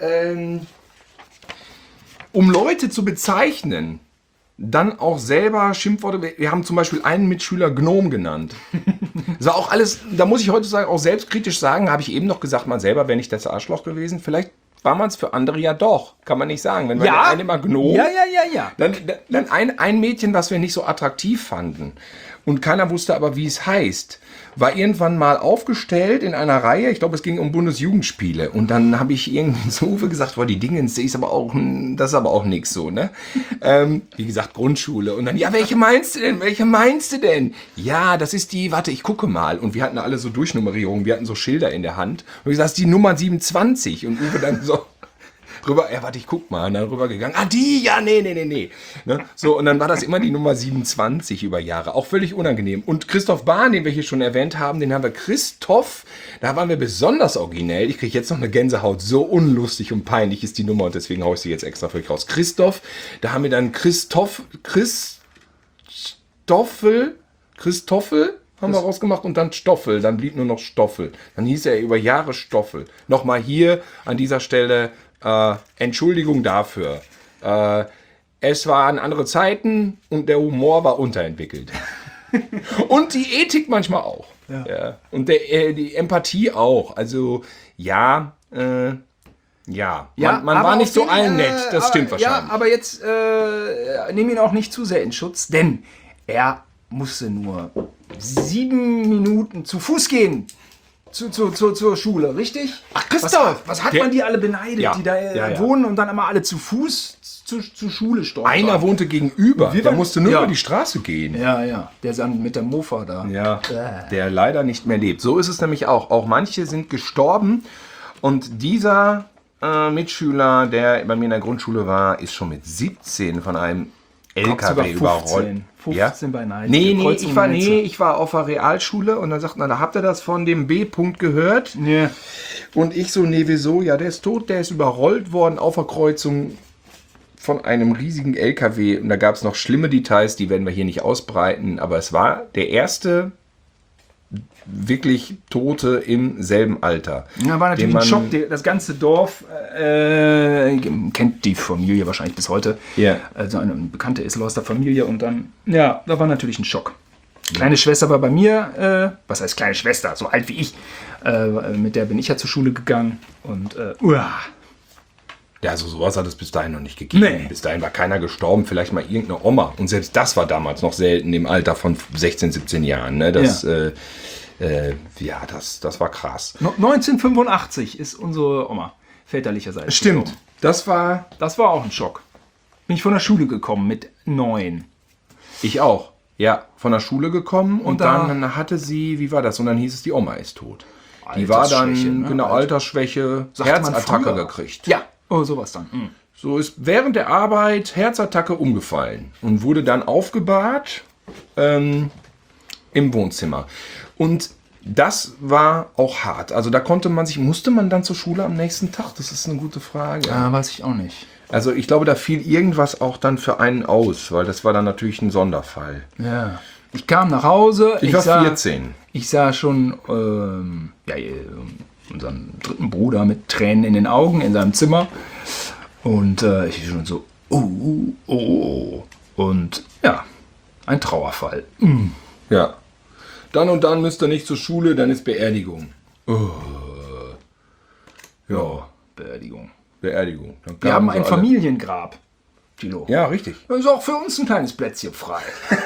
um Leute zu bezeichnen, dann auch selber Schimpfworte, wir haben zum Beispiel einen Mitschüler Gnom genannt. Das war auch alles, da muss ich heute sagen, auch selbstkritisch sagen, habe ich eben noch gesagt, man selber wäre nicht das Arschloch gewesen. Vielleicht war man es für andere ja doch, kann man nicht sagen. Wenn man Ja. der eine immer Gnom, Ja. dann ein Mädchen, was wir nicht so attraktiv fanden und keiner wusste aber, wie es heißt, war irgendwann mal aufgestellt in einer Reihe, ich glaube, es ging um Bundesjugendspiele und dann habe ich irgendwie zu Uwe gesagt, boah, die Dingens, das ist aber auch nix so, ne? Wie gesagt, Grundschule und dann, ja, welche meinst du denn? Ja, das ist die, warte, ich gucke mal und wir hatten alle so Durchnummerierungen, wir hatten so Schilder in der Hand und ich gesagt, das ist die Nummer 27 und Uwe dann so rüber, ja, warte, ich guck mal. Und dann rübergegangen. Ah, die, ja, nee. Ne? So, und dann war das immer die Nummer 27 über Jahre. Auch völlig unangenehm. Und Christoph Bahn, den wir hier schon erwähnt haben, den haben wir Christoph, da waren wir besonders originell. Ich kriege jetzt noch eine Gänsehaut. So unlustig und peinlich ist die Nummer und deswegen haue ich sie jetzt extra für euch raus. Christoph, da haben wir dann Christoffel haben wir rausgemacht und dann Stoffel. Dann blieb nur noch Stoffel. Dann hieß er über Jahre Stoffel. Nochmal hier an dieser Stelle Entschuldigung dafür. Es waren andere Zeiten und der Humor war unterentwickelt. Und die Ethik manchmal auch. Ja. Und die Empathie auch. Also, man war nicht so allen nett. Das stimmt wahrscheinlich. Ja, aber jetzt nehm ihn auch nicht zu sehr in Schutz, denn er musste nur 7 Minuten zu Fuß gehen. Zur Schule, richtig? Ach, Christoph! Was hat man die alle beneidet, die da wohnen und dann immer alle zu Fuß zur Schule stolpern? Einer wohnte gegenüber, der musste nur über die Straße gehen. Ja, der ist dann mit der Mofa da. Ja, der leider nicht mehr lebt. So ist es nämlich auch. Auch manche sind gestorben und dieser Mitschüler, der bei mir in der Grundschule war, ist schon mit 17 von einem LKW überrollt. 15 bei Neid. Ich war auf der Realschule und dann sagten, da habt ihr das von dem B-Punkt gehört? Ja. Und ich so, nee, wieso? Ja, der ist tot, der ist überrollt worden auf der Kreuzung von einem riesigen LKW. Und da gab es noch schlimme Details, die werden wir hier nicht ausbreiten, aber es war der erste wirklich Tote im selben Alter. Ja, war natürlich ein Schock. Das ganze Dorf kennt die Familie wahrscheinlich bis heute. Ja. Also eine bekannte Isselhorster Familie. Und dann, da war natürlich ein Schock. Kleine Schwester war bei mir, was heißt kleine Schwester, so alt wie ich. Mit der bin ich ja zur Schule gegangen. Und ja, also sowas hat es bis dahin noch nicht gegeben. Nee. Bis dahin war keiner gestorben, vielleicht mal irgendeine Oma. Und selbst das war damals noch selten im Alter von 16, 17 Jahren. Ne? Das war krass. 1985 ist unsere Oma väterlicherseits Stimmt. gestorben. Das war auch ein Schock. Bin ich von der Schule gekommen mit 9. Ich auch. Ja, von der Schule gekommen und dann hatte sie, wie war das? Und dann hieß es, die Oma ist tot. Die war dann, Altersschwäche, Herzattacke gekriegt. Ja, sowas dann. So ist während der Arbeit Herzattacke umgefallen und wurde dann aufgebahrt im Wohnzimmer. Und das war auch hart. Also da musste man dann zur Schule am nächsten Tag? Das ist eine gute Frage. Weiß ich auch nicht. Also ich glaube, da fiel irgendwas auch dann für einen aus, weil das war dann natürlich ein Sonderfall. Ja. Ich kam nach Hause. Ich war 14. Ich sah schon unseren dritten Bruder mit Tränen in den Augen in seinem Zimmer. Und ich schon so, Und ja, ein Trauerfall. Ja. Dann und dann müsst ihr nicht zur Schule, dann ist Beerdigung. Ja, Beerdigung. Dann Wir haben ein alle. Familiengrab, Tilo. Ja, richtig. Das ist auch für uns ein kleines Plätzchen frei.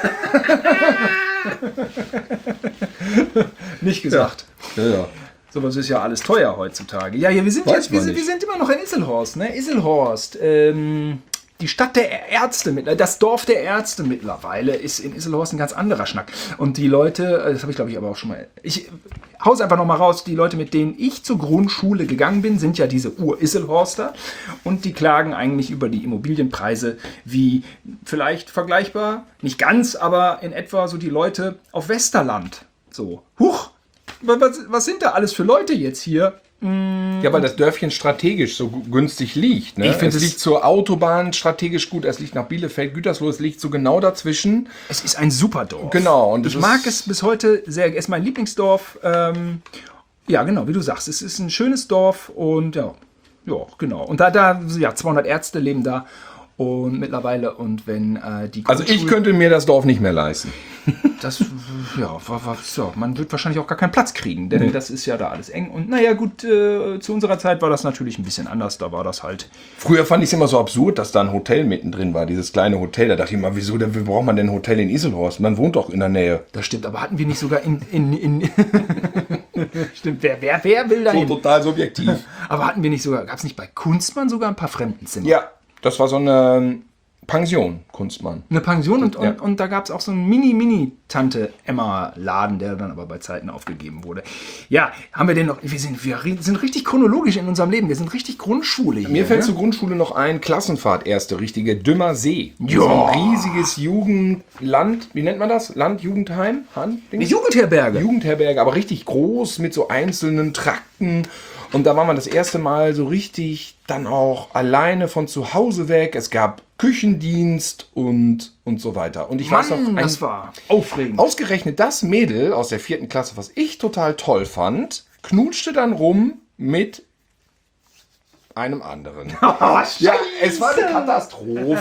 Nicht gesagt. Ja. Sowas ist ja alles teuer heutzutage. Ja, wir sind immer noch in Isselhorst, ne? Isselhorst, die Stadt der Ärzte, das Dorf der Ärzte mittlerweile ist in Isselhorst ein ganz anderer Schnack. Und die Leute, das habe ich glaube ich aber auch schon mal, ich hau's einfach nochmal raus, die Leute, mit denen ich zur Grundschule gegangen bin, sind ja diese Ur-Isselhorster und die klagen eigentlich über die Immobilienpreise wie vielleicht vergleichbar, nicht ganz, aber in etwa so die Leute auf Westerland. So, huch, was sind da alles für Leute jetzt hier? Ja, weil das Dörfchen strategisch so günstig liegt. Ne? Ich finde, es liegt zur Autobahn strategisch gut. Es liegt nach Bielefeld, Gütersloh. Es liegt so genau dazwischen. Es ist ein super Dorf. Genau. Und ich mag es bis heute sehr. Es ist mein Lieblingsdorf. Ja, genau, wie du sagst. Es ist ein schönes Dorf und ja, genau. Und da 200 Ärzte leben da und mittlerweile. Und wenn die Also ich könnte mir das Dorf nicht mehr leisten. Das, man wird wahrscheinlich auch gar keinen Platz kriegen, denn das ist ja da alles eng. Und naja, gut, zu unserer Zeit war das natürlich ein bisschen anders. Da war das halt. Früher fand ich es immer so absurd, dass da ein Hotel mittendrin war, dieses kleine Hotel. Da dachte ich mal, wieso braucht man denn ein Hotel in Isselhorst? Man wohnt doch in der Nähe. Das stimmt, aber hatten wir nicht sogar in Stimmt, wer will da hin? So total subjektiv. Aber hatten wir nicht sogar, gab es nicht bei Kunstmann sogar ein paar Fremdenzimmer? Ja, das war so eine Pension, Kunstmann. Eine Pension und da gab es auch so einen Mini-Tante-Emma-Laden, der dann aber bei Zeiten aufgegeben wurde. Ja, haben wir den noch, wir sind richtig chronologisch in unserem Leben, wir sind richtig Grundschule hier. Mir fällt zur Grundschule noch ein, Klassenfahrt, erste richtige, Dümmer See. Ja. So ein riesiges Jugendland, wie nennt man das? Jugendheim? Eine Jugendherberge. Jugendherberge, aber richtig groß mit so einzelnen Trakten. Und da war man das erste Mal so richtig dann auch alleine von zu Hause weg. Es gab Küchendienst und so weiter. Und ich weiß noch, das war aufregend. Ausgerechnet das Mädel aus der 4. Klasse, was ich total toll fand, knutschte dann rum mit einem anderen. Oh, ja, es war eine Katastrophe.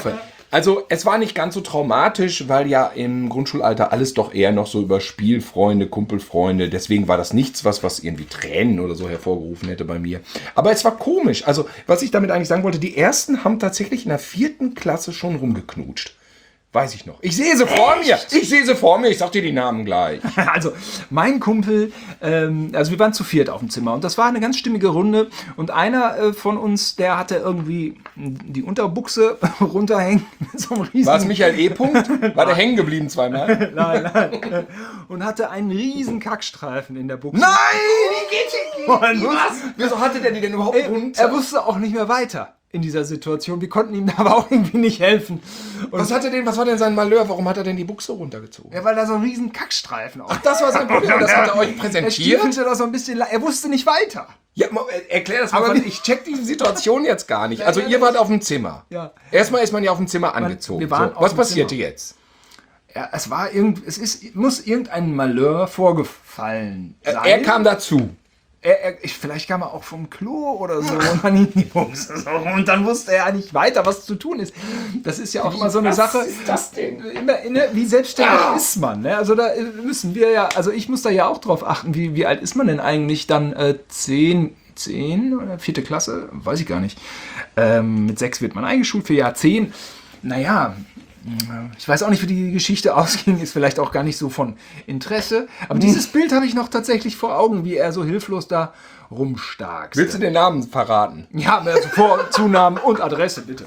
Also es war nicht ganz so traumatisch, weil ja im Grundschulalter alles doch eher noch so über Spielfreunde, Kumpelfreunde, deswegen war das nichts, was irgendwie Tränen oder so hervorgerufen hätte bei mir. Aber es war komisch. Also was ich damit eigentlich sagen wollte, die ersten haben tatsächlich in der 4. Klasse schon rumgeknutscht. Weiß ich noch. Ich sehe sie vor mir. Ich sag dir die Namen gleich. Also, mein Kumpel, also wir waren zu viert auf dem Zimmer und das war eine ganz stimmige Runde und einer von uns, der hatte irgendwie die Unterbuchse runterhängen. So War es Michael E. Punkt? War der hängen geblieben zweimal? Nein. Und hatte einen riesen Kackstreifen in der Buchse. Nein! Wie geht was? Wieso hatte der die denn überhaupt runter? Er wusste auch nicht mehr weiter in dieser Situation. Wir konnten ihm aber auch irgendwie nicht helfen. Und Was war denn sein Malheur? Warum hat er denn die Buchse runtergezogen? ja, weil da so ein riesen Kackstreifen auf. Das war sein Problem. Das hat er euch Er präsentiert. stiefelte da so ein bisschen. Er wusste nicht weiter. Ja, erklär das mal. Aber Ich check diese Situation jetzt gar nicht. Also ihr wart auf dem Zimmer. Ja. Erstmal ist man ja auf dem Zimmer angezogen. wir waren auf Was dem passierte Zimmer. jetzt? Ja, muss irgendein Malheur vorgefallen sein. Er kam dazu. Vielleicht kam er auch vom Klo oder so und dann in die Buchse so und dann wusste er nicht weiter, was zu tun ist. Das ist ja auch immer so eine Sache. Was ist das denn? Wie selbstständig ist man? Ne? Also da müssen wir ja, also ich muss da ja auch drauf achten, wie alt ist man denn eigentlich dann? 10 oder 4. Klasse? Weiß ich gar nicht. Mit 6 wird man eingeschult, für Jahr 10. Naja, ich weiß auch nicht, wie die Geschichte ausging, ist vielleicht auch gar nicht so von Interesse. Aber dieses Bild habe ich noch tatsächlich vor Augen, wie er so hilflos da rumstark. Willst du den Namen verraten? Ja, also Zunamen und Adresse, bitte.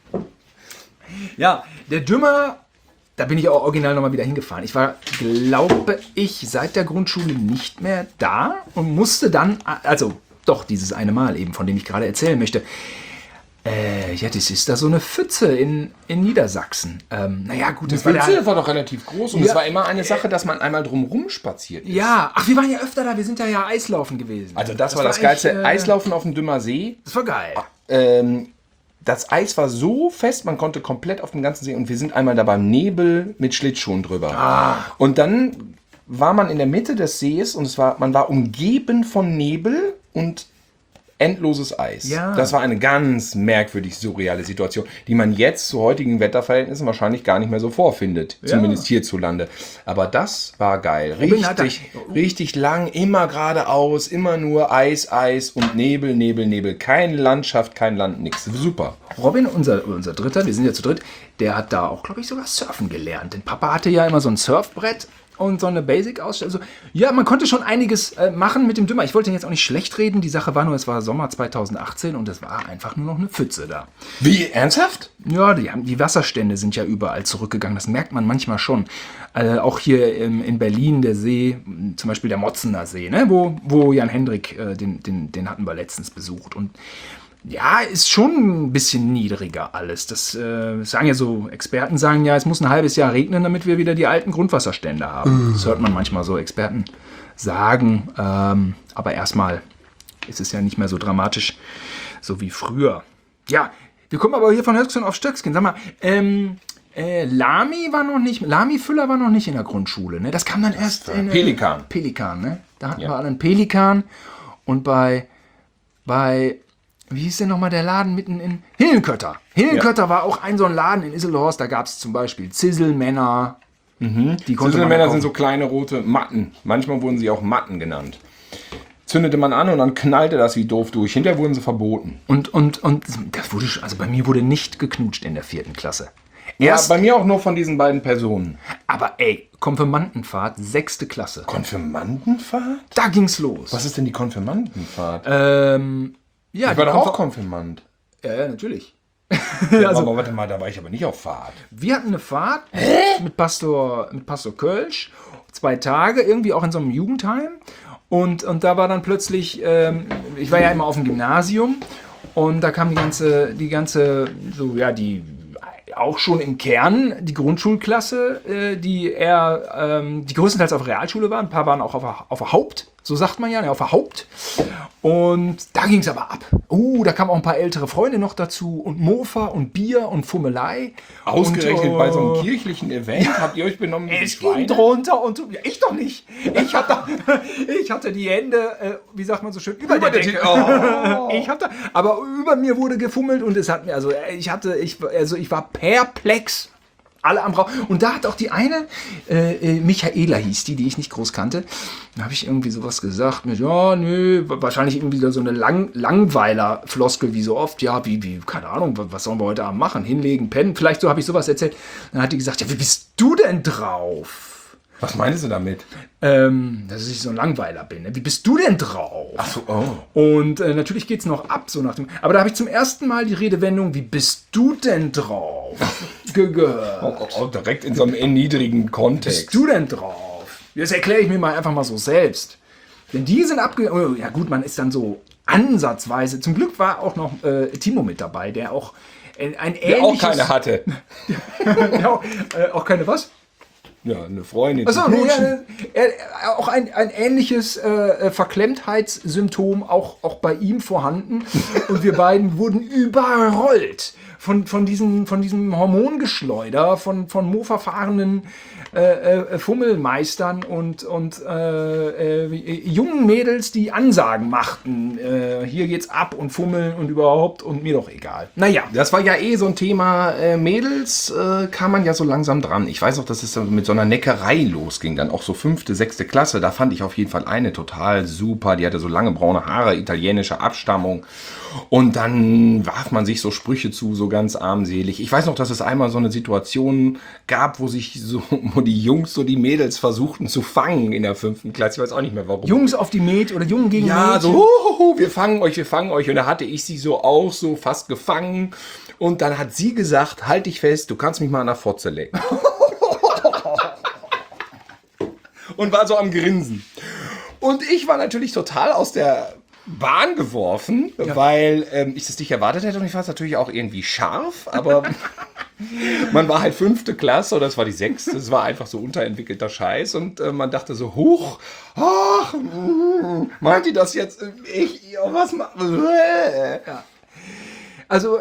Ja, der Dümmer, da bin ich auch original nochmal wieder hingefahren. Ich war, glaube ich, seit der Grundschule nicht mehr da und musste dann, also doch dieses eine Mal eben, von dem ich gerade erzählen möchte. Ja, das ist da so eine Pfütze in Niedersachsen. Naja, gut, das Die Pfütze war doch relativ groß und es war immer eine Sache, dass man einmal drumrum spaziert ist. Ja, ach, wir waren ja öfter da, wir sind ja Eislaufen gewesen. Also das war das Geilste. echt, Eislaufen auf dem Dümmer See. Das war geil. Das Eis war so fest, man konnte komplett auf dem ganzen See und wir sind einmal da beim Nebel mit Schlittschuhen drüber. Und dann war man in der Mitte des Sees und man war umgeben von Nebel und endloses Eis. Ja. Das war eine ganz merkwürdig surreale Situation, die man jetzt zu heutigen Wetterverhältnissen wahrscheinlich gar nicht mehr so vorfindet. Ja. Zumindest hierzulande. Aber das war geil. Robin hat Richtig lang, immer geradeaus, immer nur Eis und Nebel. Keine Landschaft, kein Land, nix. Super. Robin, unser Dritter, wir sind ja zu dritt, der hat da auch, glaube ich, sogar surfen gelernt. Denn Papa hatte ja immer so ein Surfbrett und so eine Basic-Ausstellung. Also, ja, man konnte schon einiges machen mit dem Dümmer. Ich wollte ihn jetzt auch nicht schlecht reden. Die Sache war nur, es war Sommer 2018 und es war einfach nur noch eine Pfütze da. Wie, ernsthaft? Ja, die Wasserstände sind ja überall zurückgegangen. Das merkt man manchmal schon. Auch hier in Berlin der See, zum Beispiel der Motzener See, ne? wo Jan Hendrik, den hatten wir letztens besucht. Und ja, ist schon ein bisschen niedriger alles. Das sagen ja so, Experten sagen ja, es muss ein halbes Jahr regnen, damit wir wieder die alten Grundwasserstände haben. Das hört man manchmal so Experten sagen. Aber erstmal ist es ja nicht mehr so dramatisch, so wie früher. Ja, wir kommen aber hier von Höchstgen auf Stöckskin. Sag mal, Lami Füller war noch nicht in der Grundschule. Ne? Das kam dann erst in Pelikan. Pelikan, ne? Da hatten wir alle einen Pelikan. Und bei wie hieß denn nochmal der Laden mitten in Hillenkötter? Hillenkötter war auch so ein Laden in Isselhorst. Da gab es zum Beispiel Zisselmänner. Die konnte man Zisselmänner kaufen. sind so kleine rote Matten. Manchmal wurden sie auch Matten genannt. Zündete man an und dann knallte das wie doof durch. Hinterher wurden sie verboten. Und das wurde, also bei mir wurde nicht geknutscht in der 4. Klasse. Ja, bei mir auch nur von diesen beiden Personen. Aber ey, Konfirmandenfahrt, 6. Klasse. Konfirmandenfahrt? Da ging's los. Was ist denn die Konfirmandenfahrt? Ja, Ich war doch auch Konfirmand. Ja, natürlich. Aber warte mal, da war ich aber nicht auf Fahrt. Wir hatten eine Fahrt mit Pastor Kölsch, 2 Tage, irgendwie auch in so einem Jugendheim. Und da war dann plötzlich, ich war ja immer auf dem Gymnasium und da kam die ganze, so ja, die auch schon im Kern die Grundschulklasse, die größtenteils auf Realschule waren. Ein paar waren auch auf der Haupt, so sagt man ja, auf der Haupt. Und da ging es aber ab. Da kamen auch ein paar ältere Freunde noch dazu und Mofa und Bier und Fummelei. Ausgerechnet und, bei so einem kirchlichen Event habt ihr euch benommen wie es ging Schweine? drunter und ja, ich doch nicht. Ich hatte die Hände, wie sagt man so schön, über der Decke. Aber über mir wurde gefummelt und es hat mir, ich war perplex. Alle am Raum. Und da hat auch die eine, Michaela hieß die ich nicht groß kannte, da habe ich irgendwie sowas gesagt mit, ja, nö, wahrscheinlich irgendwie so eine Langweiler-Floskel wie so oft, ja, wie, keine Ahnung, was sollen wir heute Abend machen? Hinlegen, pennen, vielleicht so habe ich sowas erzählt. Dann hat die gesagt, ja, wie bist du denn drauf? Was meinst du damit? Dass ich so ein Langweiler bin. Ne? Wie bist du denn drauf? Ach so, oh. Und natürlich geht es noch ab, so nach dem. Aber da habe ich zum ersten Mal die Redewendung, wie bist du denn drauf? gehört. Direkt in so einem niedrigen Kontext. Bist du denn drauf? Das erkläre ich mir mal einfach mal so selbst. Denn die sind ja gut, man ist dann so ansatzweise. Zum Glück war auch noch Timo mit dabei, der auch ein ähnliches. Der auch keine hatte. Auch keine was? Ja, eine Freundin. Achso, auch ein ähnliches Verklemmtheitssymptom auch bei ihm vorhanden. Und wir beiden wurden überrollt von diesem Hormongeschleuder, von Mo-verfahrenen Fummelmeistern und jungen Mädels, die Ansagen machten. Hier geht's ab und fummeln und überhaupt und mir doch egal. Naja. Das war ja so ein Thema. Mädels kam man ja so langsam dran. Ich weiß auch, dass es mit so einer Neckerei losging. Dann auch so 5., 6. Klasse. Da fand ich auf jeden Fall eine total super. Die hatte so lange braune Haare, italienische Abstammung. Und dann warf man sich so Sprüche zu, so ganz armselig. Ich weiß noch, dass es einmal so eine Situation gab, wo die Jungs so die Mädels versuchten zu fangen in der 5. Klasse. Ich weiß auch nicht mehr warum. Jungs auf die Mädchen oder Jungen gegen Mädchen. Ja, so, wir fangen euch. Und da hatte ich sie so auch so fast gefangen. Und dann hat sie gesagt, halt dich fest, du kannst mich mal an der Fotze lecken. Und war so am Grinsen. Und ich war natürlich total aus der Bahn geworfen, weil ich das nicht erwartet hätte und ich war es natürlich auch irgendwie scharf, aber man war halt 5. Klasse oder es war die 6. Es war einfach so unterentwickelter Scheiß und man dachte so, huch, ach, meint ihr das jetzt? Was macht? Ja. Also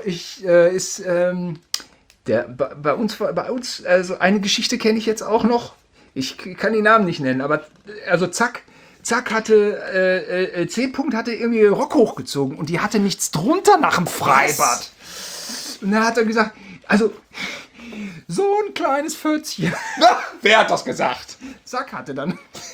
bei uns, also eine Geschichte kenne ich jetzt auch noch. Ich kann die Namen nicht nennen, aber also Zack hatte C-Punkt hatte irgendwie Rock hochgezogen und die hatte nichts drunter nach dem Freibad. Und dann hat er gesagt, also so ein kleines Fötzchen. Wer hat das gesagt? Zack hatte dann.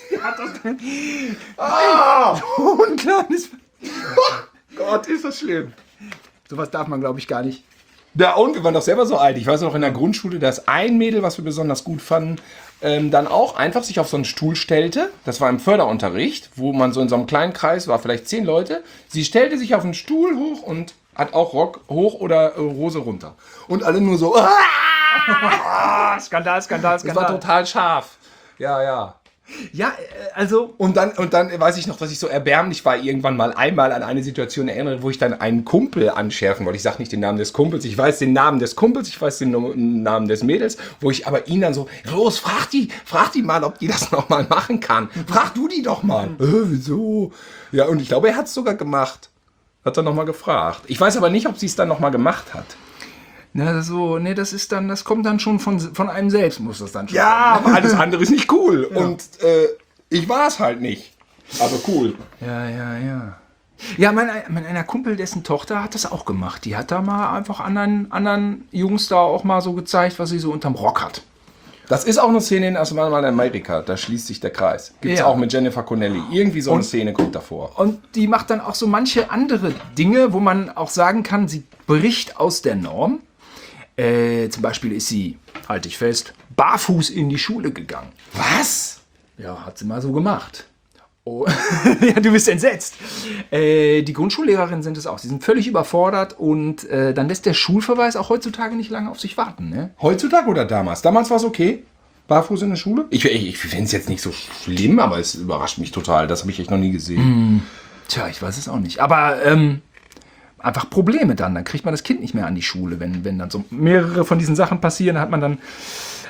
Ah! So ein kleines. Gott, ist das schlimm. Sowas darf man, glaube ich, gar nicht. Ja, und wir waren doch selber so alt. Ich weiß noch in der Grundschule, dass ein Mädel, was wir besonders gut fanden, dann auch einfach sich auf so einen Stuhl stellte. Das war im Förderunterricht, wo man so in so einem kleinen Kreis war, vielleicht 10 Leute. Sie stellte sich auf einen Stuhl hoch und hat auch Rock hoch oder Hose runter. Und alle nur so. Skandal. Das war total scharf. Ja. Ja, also. Und dann weiß ich noch, dass ich so erbärmlich war, irgendwann mal einmal an eine Situation erinnere, wo ich dann einen Kumpel anschärfen wollte. Ich sage nicht den Namen des Kumpels, ich weiß den Namen des Kumpels, ich weiß den Namen des Mädels, wo ich aber ihn dann so, los, frag die mal, ob die das nochmal machen kann. Frag du die doch mal. Wieso? Ja, und ich glaube, er hat es sogar gemacht. Hat er nochmal gefragt. Ich weiß aber nicht, ob sie es dann nochmal gemacht hat. Das kommt dann schon von einem selbst, muss das dann schon Ja, sein. aber alles andere ist nicht cool. Ja. Und ich war es halt nicht. Aber cool. Ja. Ja, mein Kumpel, dessen Tochter hat das auch gemacht. Die hat da mal einfach anderen Jungs da auch mal so gezeigt, was sie so unterm Rock hat. Das ist auch eine Szene in Amerika, da schließt sich der Kreis. Gibt's auch mit Jennifer Connelly. Irgendwie so eine Szene kommt davor. Und die macht dann auch so manche andere Dinge, wo man auch sagen kann, sie bricht aus der Norm. Zum Beispiel ist sie, halte ich fest, barfuß in die Schule gegangen. Was? Ja, hat sie mal so gemacht. Oh. Ja, du bist entsetzt. Die Grundschullehrerinnen sind es auch. Sie sind völlig überfordert und dann lässt der Schulverweis auch heutzutage nicht lange auf sich warten. Ne? Heutzutage oder damals? Damals war es okay? Barfuß in der Schule? Ich finde es jetzt nicht so schlimm, aber es überrascht mich total. Das habe ich echt noch nie gesehen. Tja, ich weiß es auch nicht. Aber einfach Probleme dann. Dann kriegt man das Kind nicht mehr an die Schule. Wenn dann so mehrere von diesen Sachen passieren, hat man dann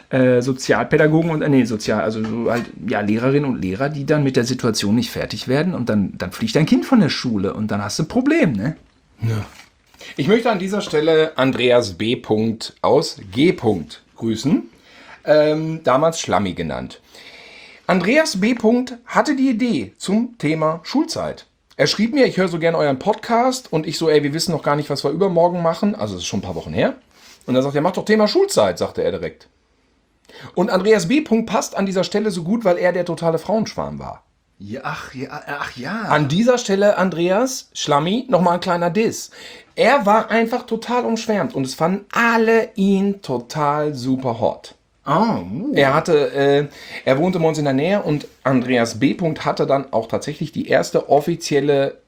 Sozialpädagogen und also so halt, ja, Lehrerinnen und Lehrer, die dann mit der Situation nicht fertig werden und dann fliegt dein Kind von der Schule und dann hast du ein Problem, ne? Ja. Ich möchte an dieser Stelle Andreas B. aus G. grüßen, damals Schlammi genannt. Andreas B. hatte die Idee zum Thema Schulzeit. Er schrieb mir, ich höre so gerne euren Podcast und ich so, wir wissen noch gar nicht, was wir übermorgen machen. Also das ist schon ein paar Wochen her. Und dann sagt er, mach doch Thema Schulzeit, sagte er direkt. Und Andreas B. passt an dieser Stelle so gut, weil er der totale Frauenschwarm war. Ja, ach ja. An dieser Stelle, Andreas, Schlammi, nochmal ein kleiner Diss. Er war einfach total umschwärmt und es fanden alle ihn total super hot. Er wohnte bei uns in der Nähe und Andreas B. hatte dann auch tatsächlich die erste offizielle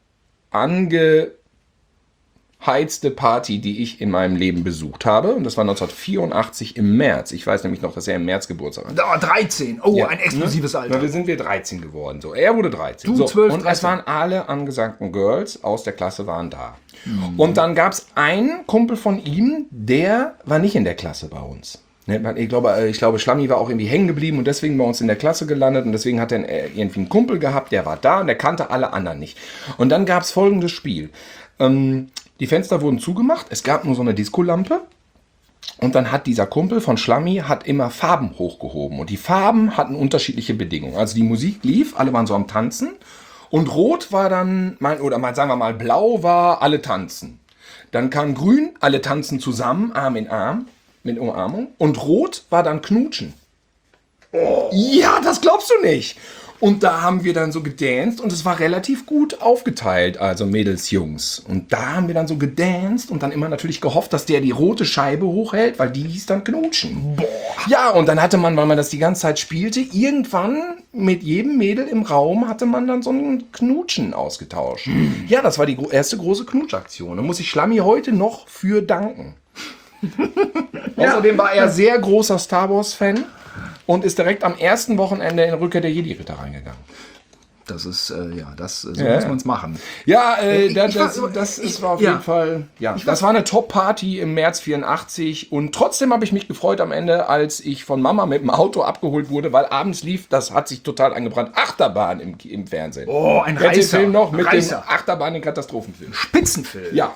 heizte Party, die ich in meinem Leben besucht habe. Und das war 1984 im März. Ich weiß nämlich noch, dass er im März Geburtstag hatte. 13. Oh, ja, ein exklusives Alter. Da sind wir 13 geworden. So, er wurde 13. Du 12, und 13. es waren alle angesagten Girls aus der Klasse waren da. Und dann gab es einen Kumpel von ihm, der war nicht in der Klasse bei uns. Ich glaube, Schlammi war auch irgendwie hängen geblieben und deswegen bei uns in der Klasse gelandet und deswegen hat er irgendwie einen Kumpel gehabt, der war da und der kannte alle anderen nicht. Und dann gab es folgendes Spiel. Die Fenster wurden zugemacht, es gab nur so eine Diskolampe und dann hat dieser Kumpel von Schlammi immer Farben hochgehoben und die Farben hatten unterschiedliche Bedingungen. Also die Musik lief, alle waren so am Tanzen und rot war dann, sagen wir mal blau war alle tanzen. Dann kam grün, alle tanzen zusammen, Arm in Arm mit Umarmung und rot war dann knutschen. Oh. Ja, das glaubst du nicht. Und da haben wir dann so gedanced und es war relativ gut aufgeteilt, also Mädels, Jungs. Und da haben wir dann so gedanced und dann immer natürlich gehofft, dass der die rote Scheibe hochhält, weil die hieß dann knutschen. Boah. Ja, und dann hatte man, weil man das die ganze Zeit spielte, irgendwann mit jedem Mädel im Raum hatte man dann so ein Knutschen ausgetauscht. Ja, das war die erste große Knutschaktion. Da muss ich Schlammi heute noch für danken. Außerdem war er sehr großer Star Wars-Fan. Und ist direkt am ersten Wochenende in Rückkehr der Jedi-Ritter reingegangen. Das ist, so muss man es machen. Ja, das war auf jeden Fall, das war eine Top-Party im März 84 und trotzdem habe ich mich gefreut am Ende, als ich von Mama mit dem Auto abgeholt wurde, weil abends lief, das hat sich total angebrannt, Achterbahn im Fernsehen. Oh, ein Reißer. Den Film noch mit dem Achterbahn, den Katastrophenfilm. Spitzenfilm. Ja.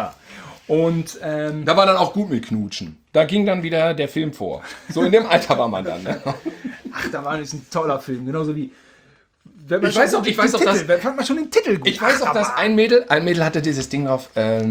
Und da war dann auch gut mit Knutschen. Da ging dann wieder der Film vor. So in dem Alter war man dann. Ne? Achterbahn ist ein toller Film, genauso wie. Ich weiß auch, fand man schon den Titel gut. Ich weiß auch, dass ein Mädel hatte dieses Ding drauf.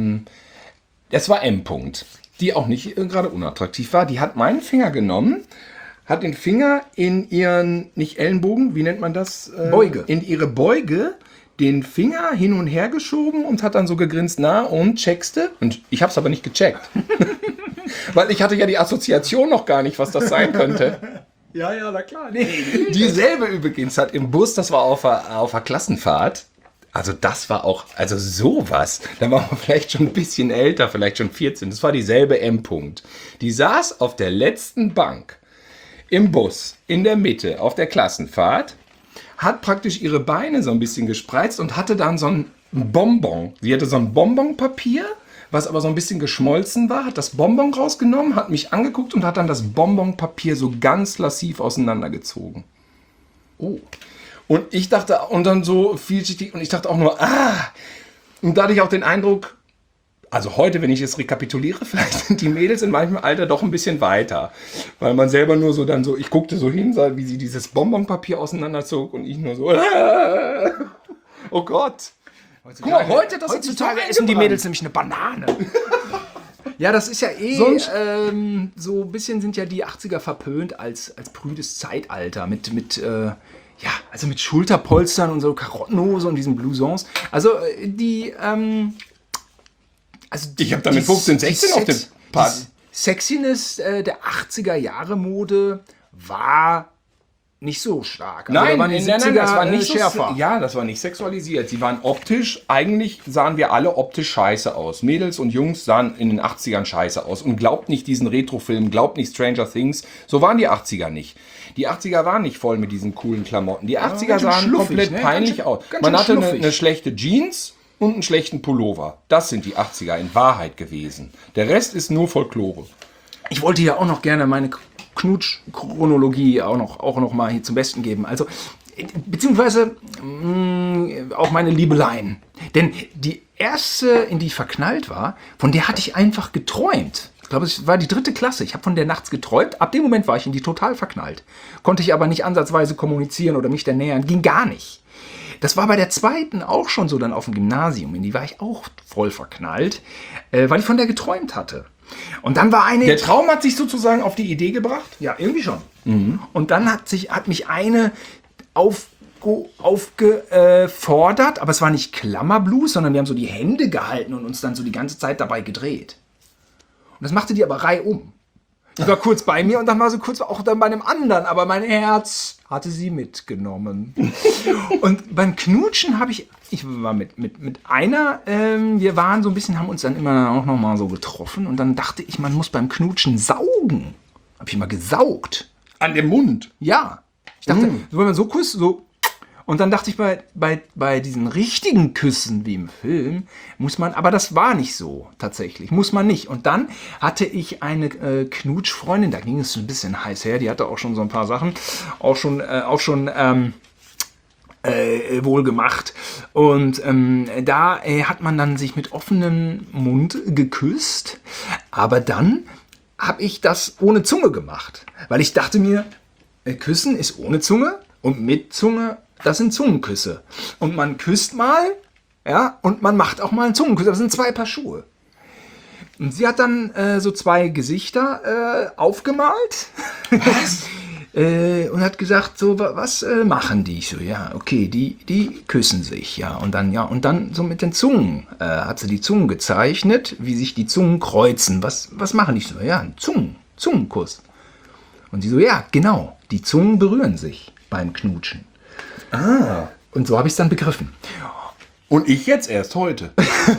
Das war M. Die auch nicht gerade unattraktiv war. Die hat meinen Finger genommen, hat den Finger in ihren, nicht Ellenbogen, wie nennt man das? Beuge. In ihre Beuge. Den Finger hin und her geschoben und hat dann so gegrinst, na und checkste? Und ich habe es aber nicht gecheckt. Weil ich hatte ja die Assoziation noch gar nicht, was das sein könnte. Ja, na klar. Nee. Dieselbe übrigens hat im Bus, das war auf der Klassenfahrt, also das war auch, also sowas, da war man vielleicht schon ein bisschen älter, vielleicht schon 14, das war dieselbe M. Die saß auf der letzten Bank im Bus, in der Mitte, auf der Klassenfahrt, hat praktisch ihre Beine so ein bisschen gespreizt und hatte dann so ein Bonbon. Sie hatte so ein Bonbonpapier, was aber so ein bisschen geschmolzen war, hat das Bonbon rausgenommen, hat mich angeguckt und hat dann das Bonbonpapier so ganz lassiv auseinandergezogen. Oh. Und ich dachte, und dann so vielschichtig, und ich dachte auch nur, und da hatte ich auch den Eindruck, also heute, wenn ich es rekapituliere, vielleicht sind die Mädels in manchem Alter doch ein bisschen weiter. Weil man selber nur so dann so, ich guckte so hin, sah, wie sie dieses Bonbonpapier auseinanderzog und ich nur so, oh Gott. Guck mal, heutzutage essen die Mädels nämlich eine Banane. Ja, das ist ja so ein bisschen sind ja die 80er verpönt als prüdes Zeitalter mit Schulterpolstern und so Karottenhose und diesen Blousons. Also ich habe damit 15, 16 auf dem Party. Sexiness der 80er Jahre Mode war nicht so stark. Also nein, das war nicht schärfer. Das war nicht sexualisiert. Sie waren optisch, eigentlich sahen wir alle optisch scheiße aus. Mädels und Jungs sahen in den 80ern scheiße aus. Und glaubt nicht diesen Retro-Film, glaubt nicht Stranger Things. So waren die 80er nicht. Die 80er waren nicht voll mit diesen coolen Klamotten. Die 80er sahen komplett peinlich aus. Man hatte eine schlechte Jeans und einen schlechten Pullover. Das sind die 80er in Wahrheit gewesen. Der Rest ist nur Folklore. Ich wollte ja auch noch gerne meine Knutsch-Chronologie auch noch mal hier zum Besten geben. Also, beziehungsweise auch meine Liebeleien. Denn die erste, in die ich verknallt war, von der hatte ich einfach geträumt. Ich glaube, es war die 3. Klasse. Ich habe von der nachts geträumt. Ab dem Moment war ich in die total verknallt. Konnte ich aber nicht ansatzweise kommunizieren oder mich der nähern. Ging gar nicht. Das war bei der 2. auch schon so dann auf dem Gymnasium. In die war ich auch voll verknallt, weil ich von der geträumt hatte. Und dann war eine... Der Traum hat sich sozusagen auf die Idee gebracht? Ja, irgendwie schon. Und dann hat mich eine aufgefordert, aber es war nicht Klammerblues, sondern wir haben so die Hände gehalten und uns dann so die ganze Zeit dabei gedreht. Und das machte die aber reihum. Die war kurz bei mir und dann war sie kurz auch dann bei einem anderen, aber mein Herz hatte sie mitgenommen. Und beim Knutschen ich war mit einer, wir waren so ein bisschen, haben uns dann immer auch noch mal so getroffen und dann dachte ich, man muss beim Knutschen saugen. Hab ich mal gesaugt. An dem Mund? Ja. Ich dachte, wenn man so küsst, so. Und dann dachte ich, bei diesen richtigen Küssen wie im Film, muss man, aber das war nicht so tatsächlich, muss man nicht. Und dann hatte ich eine Knutschfreundin, da ging es ein bisschen heiß her, die hatte auch schon so ein paar Sachen, auch schon wohl gemacht. Und da hat man dann sich mit offenem Mund geküsst, aber dann habe ich das ohne Zunge gemacht, weil ich dachte mir, Küssen ist ohne Zunge und mit Zunge, das sind Zungenküsse. Und man küsst mal, ja, und man macht auch mal einen Zungenkuss. Das sind 2 Paar Schuhe. Und sie hat dann so 2 Gesichter aufgemalt. Was? Und hat gesagt, so, was machen die? Ich so, ja, okay, die küssen sich, ja. Und dann so mit den Zungen hat sie die Zungen gezeichnet, wie sich die Zungen kreuzen. Was machen die? Ich so, ja, ein Zungenkuss. Und sie so, ja, genau, die Zungen berühren sich beim Knutschen. Ah. Und so habe ich es dann begriffen. Und ich jetzt erst heute.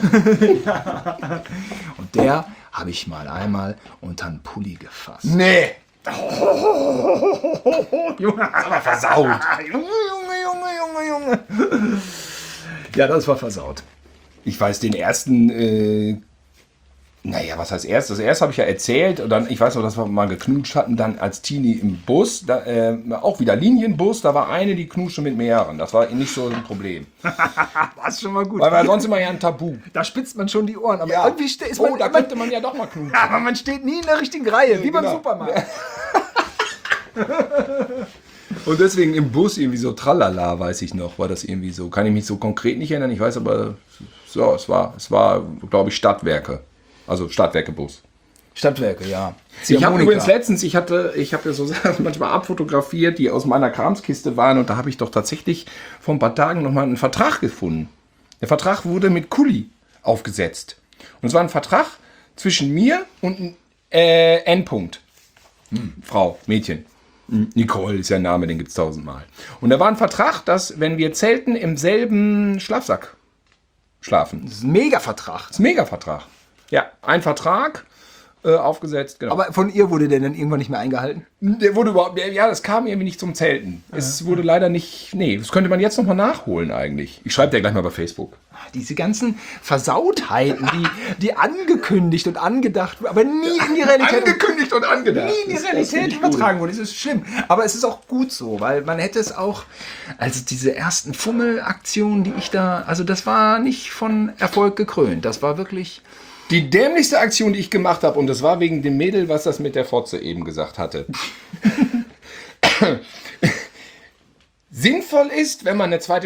Und der habe ich mal einmal unter den Pulli gefasst. Nee. Junge, Aber versaut. Junge. Ja, das war versaut. Ich weiß den ersten, naja, was heißt erst? Das erste habe ich ja erzählt und dann, ich weiß noch, dass wir mal geknutscht hatten, dann als Teenie im Bus, da, auch wieder Linienbus, da war eine, die knutschte mit mehreren. Das war nicht so ein Problem. Das ist schon mal gut. Weil war sonst immer ja ein Tabu. Da spitzt man schon die Ohren. Aber Ja. irgendwie ist man, Da könnte man ja doch mal knutschen. aber man steht nie in der richtigen Reihe, wie beim genau. Supermarkt. Und deswegen im Bus irgendwie so tralala, weiß ich noch, war das irgendwie so. Kann ich mich so konkret nicht erinnern, ich weiß aber, so, es war glaube ich, Stadtwerke. Also Stadtwerke-Bus. Stadtwerke, ja. Ich habe übrigens letztens, ich habe ja so Sachen manchmal abfotografiert, die aus meiner Kramskiste waren und da habe ich doch tatsächlich vor ein paar Tagen nochmal einen Vertrag gefunden. Der Vertrag wurde mit Kuli aufgesetzt. Und es war ein Vertrag zwischen mir und Endpunkt. Frau, Mädchen. Nicole ist ja ein Name, den gibt es 1000-mal. Und da war ein Vertrag, dass, wenn wir zelten, im selben Schlafsack schlafen. Das ist ein Mega-Vertrag. Das ist ein Mega-Vertrag. Ja, ein Vertrag aufgesetzt, genau. Aber von ihr wurde der dann irgendwann nicht mehr eingehalten? Der wurde überhaupt, ja, das kam irgendwie nicht zum Zelten. Es wurde leider nicht, nee, das könnte man jetzt nochmal nachholen eigentlich. Ich schreibe dir gleich mal bei Facebook. Diese ganzen Versautheiten, die angekündigt und angedacht, aber nie in die Realität. Angekündigt und angedacht. Nie in die Realität übertragen wurden. Das ist schlimm. Aber es ist auch gut so, weil man hätte es auch, also diese ersten Fummelaktionen, die ich da, also das war nicht von Erfolg gekrönt. Das war wirklich... Die dämlichste Aktion, die ich gemacht habe, und das war wegen dem Mädel, was das mit der Fotze eben gesagt hatte. Sinnvoll ist, wenn man eine zweite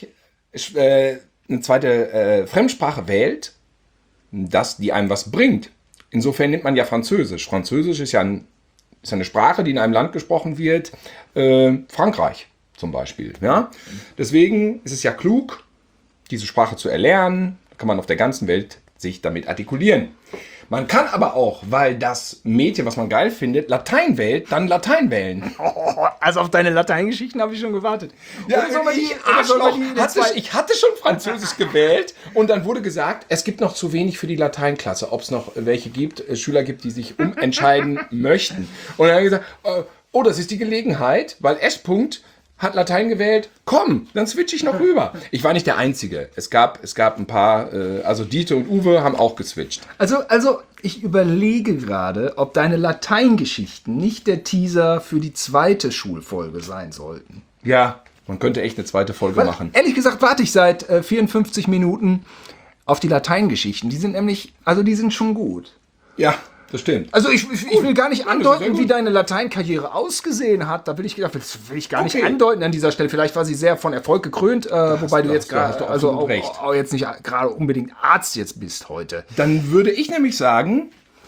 Fremdsprache wählt, dass die einem was bringt. Insofern nimmt man ja Französisch. Französisch ist ja eine Sprache, die in einem Land gesprochen wird. Frankreich zum Beispiel. Ja? Deswegen ist es ja klug, diese Sprache zu erlernen. Da kann man auf der ganzen Welt sich damit artikulieren. Man kann aber auch, weil das Mädchen, was man geil findet, Latein wählt, dann Latein wählen. Also auf deine Lateingeschichten habe ich schon gewartet. Ja, ich hatte schon Französisch gewählt und dann wurde gesagt, es gibt noch zu wenig für die Lateinklasse, ob es noch welche gibt, Schüler gibt, die sich umentscheiden möchten. Und dann habe ich gesagt, oh, das ist die Gelegenheit, weil S. hat Latein gewählt. Komm, dann switche ich noch rüber. Ich war nicht der Einzige. Es gab ein paar, also Dieter und Uwe haben auch geswitcht. Also ich überlege gerade, ob deine Lateingeschichten nicht der Teaser für die zweite Schulfolge sein sollten. Ja, man könnte echt eine zweite Folge machen. Ehrlich gesagt warte ich seit 54 Minuten auf die Lateingeschichten. Die sind nämlich, also die sind schon gut. Ja, das stimmt. Also ich will gar nicht sehr andeuten, gut. wie deine Lateinkarriere ausgesehen hat. Das will ich gar nicht andeuten an dieser Stelle. Vielleicht war sie sehr von Erfolg gekrönt, wobei du jetzt hast gerade, du also absolut recht. auch jetzt nicht gerade unbedingt Arzt jetzt bist heute. Dann würde ich nämlich sagen,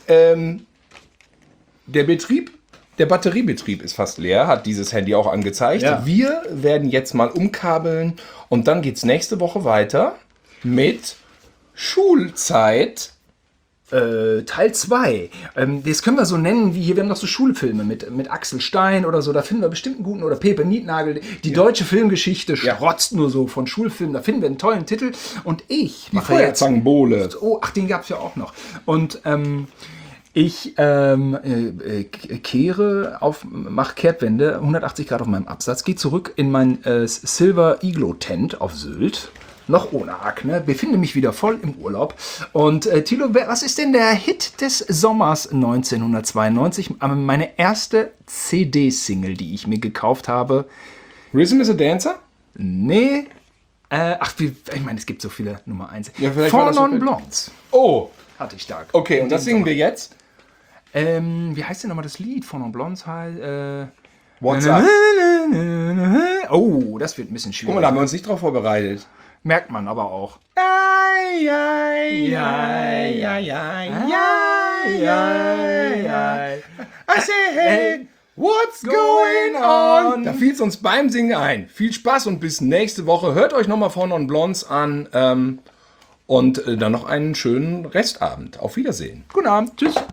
der Batteriebetrieb ist fast leer, hat dieses Handy auch angezeigt. Ja. Wir werden jetzt mal umkabeln und dann geht's nächste Woche weiter mit Schulzeit. Teil 2. Das können wir so nennen, wie hier, wir haben noch so Schulfilme mit Axel Stein oder so, da finden wir bestimmt einen guten, oder Pepe Nietnagel. Die deutsche Filmgeschichte strotzt nur so von Schulfilmen, da finden wir einen tollen Titel. Und ich mache jetzt... Feuerzangenbowle. Oh, ach, den gab es ja auch noch. Und ich mache Kehrtwende 180 Grad auf meinem Absatz, gehe zurück in mein Silver Iglo Tent auf Sylt. Noch ohne Akne, befinde mich wieder voll im Urlaub. Und Thilo, was ist denn der Hit des Sommers 1992? Meine erste CD-Single, die ich mir gekauft habe. Rhythm is a Dancer? Nee. Ich meine, es gibt so viele Nummer 1. Ja, vielleicht war Four das so- Non Blondes Oh, hatte ich stark. okay, und das singen wir jetzt? Wie heißt denn nochmal das Lied? Four Non Blondes heißt... What's up? Oh, das wird ein bisschen schwierig. Guck mal, da haben wir uns nicht drauf vorbereitet. Merkt man aber auch. I say, hey, what's going on? Da fiel es uns beim Singen ein. Viel Spaß und bis nächste Woche. Hört euch nochmal Four Non Blondes an und dann noch einen schönen Restabend. Auf Wiedersehen. Guten Abend. Tschüss.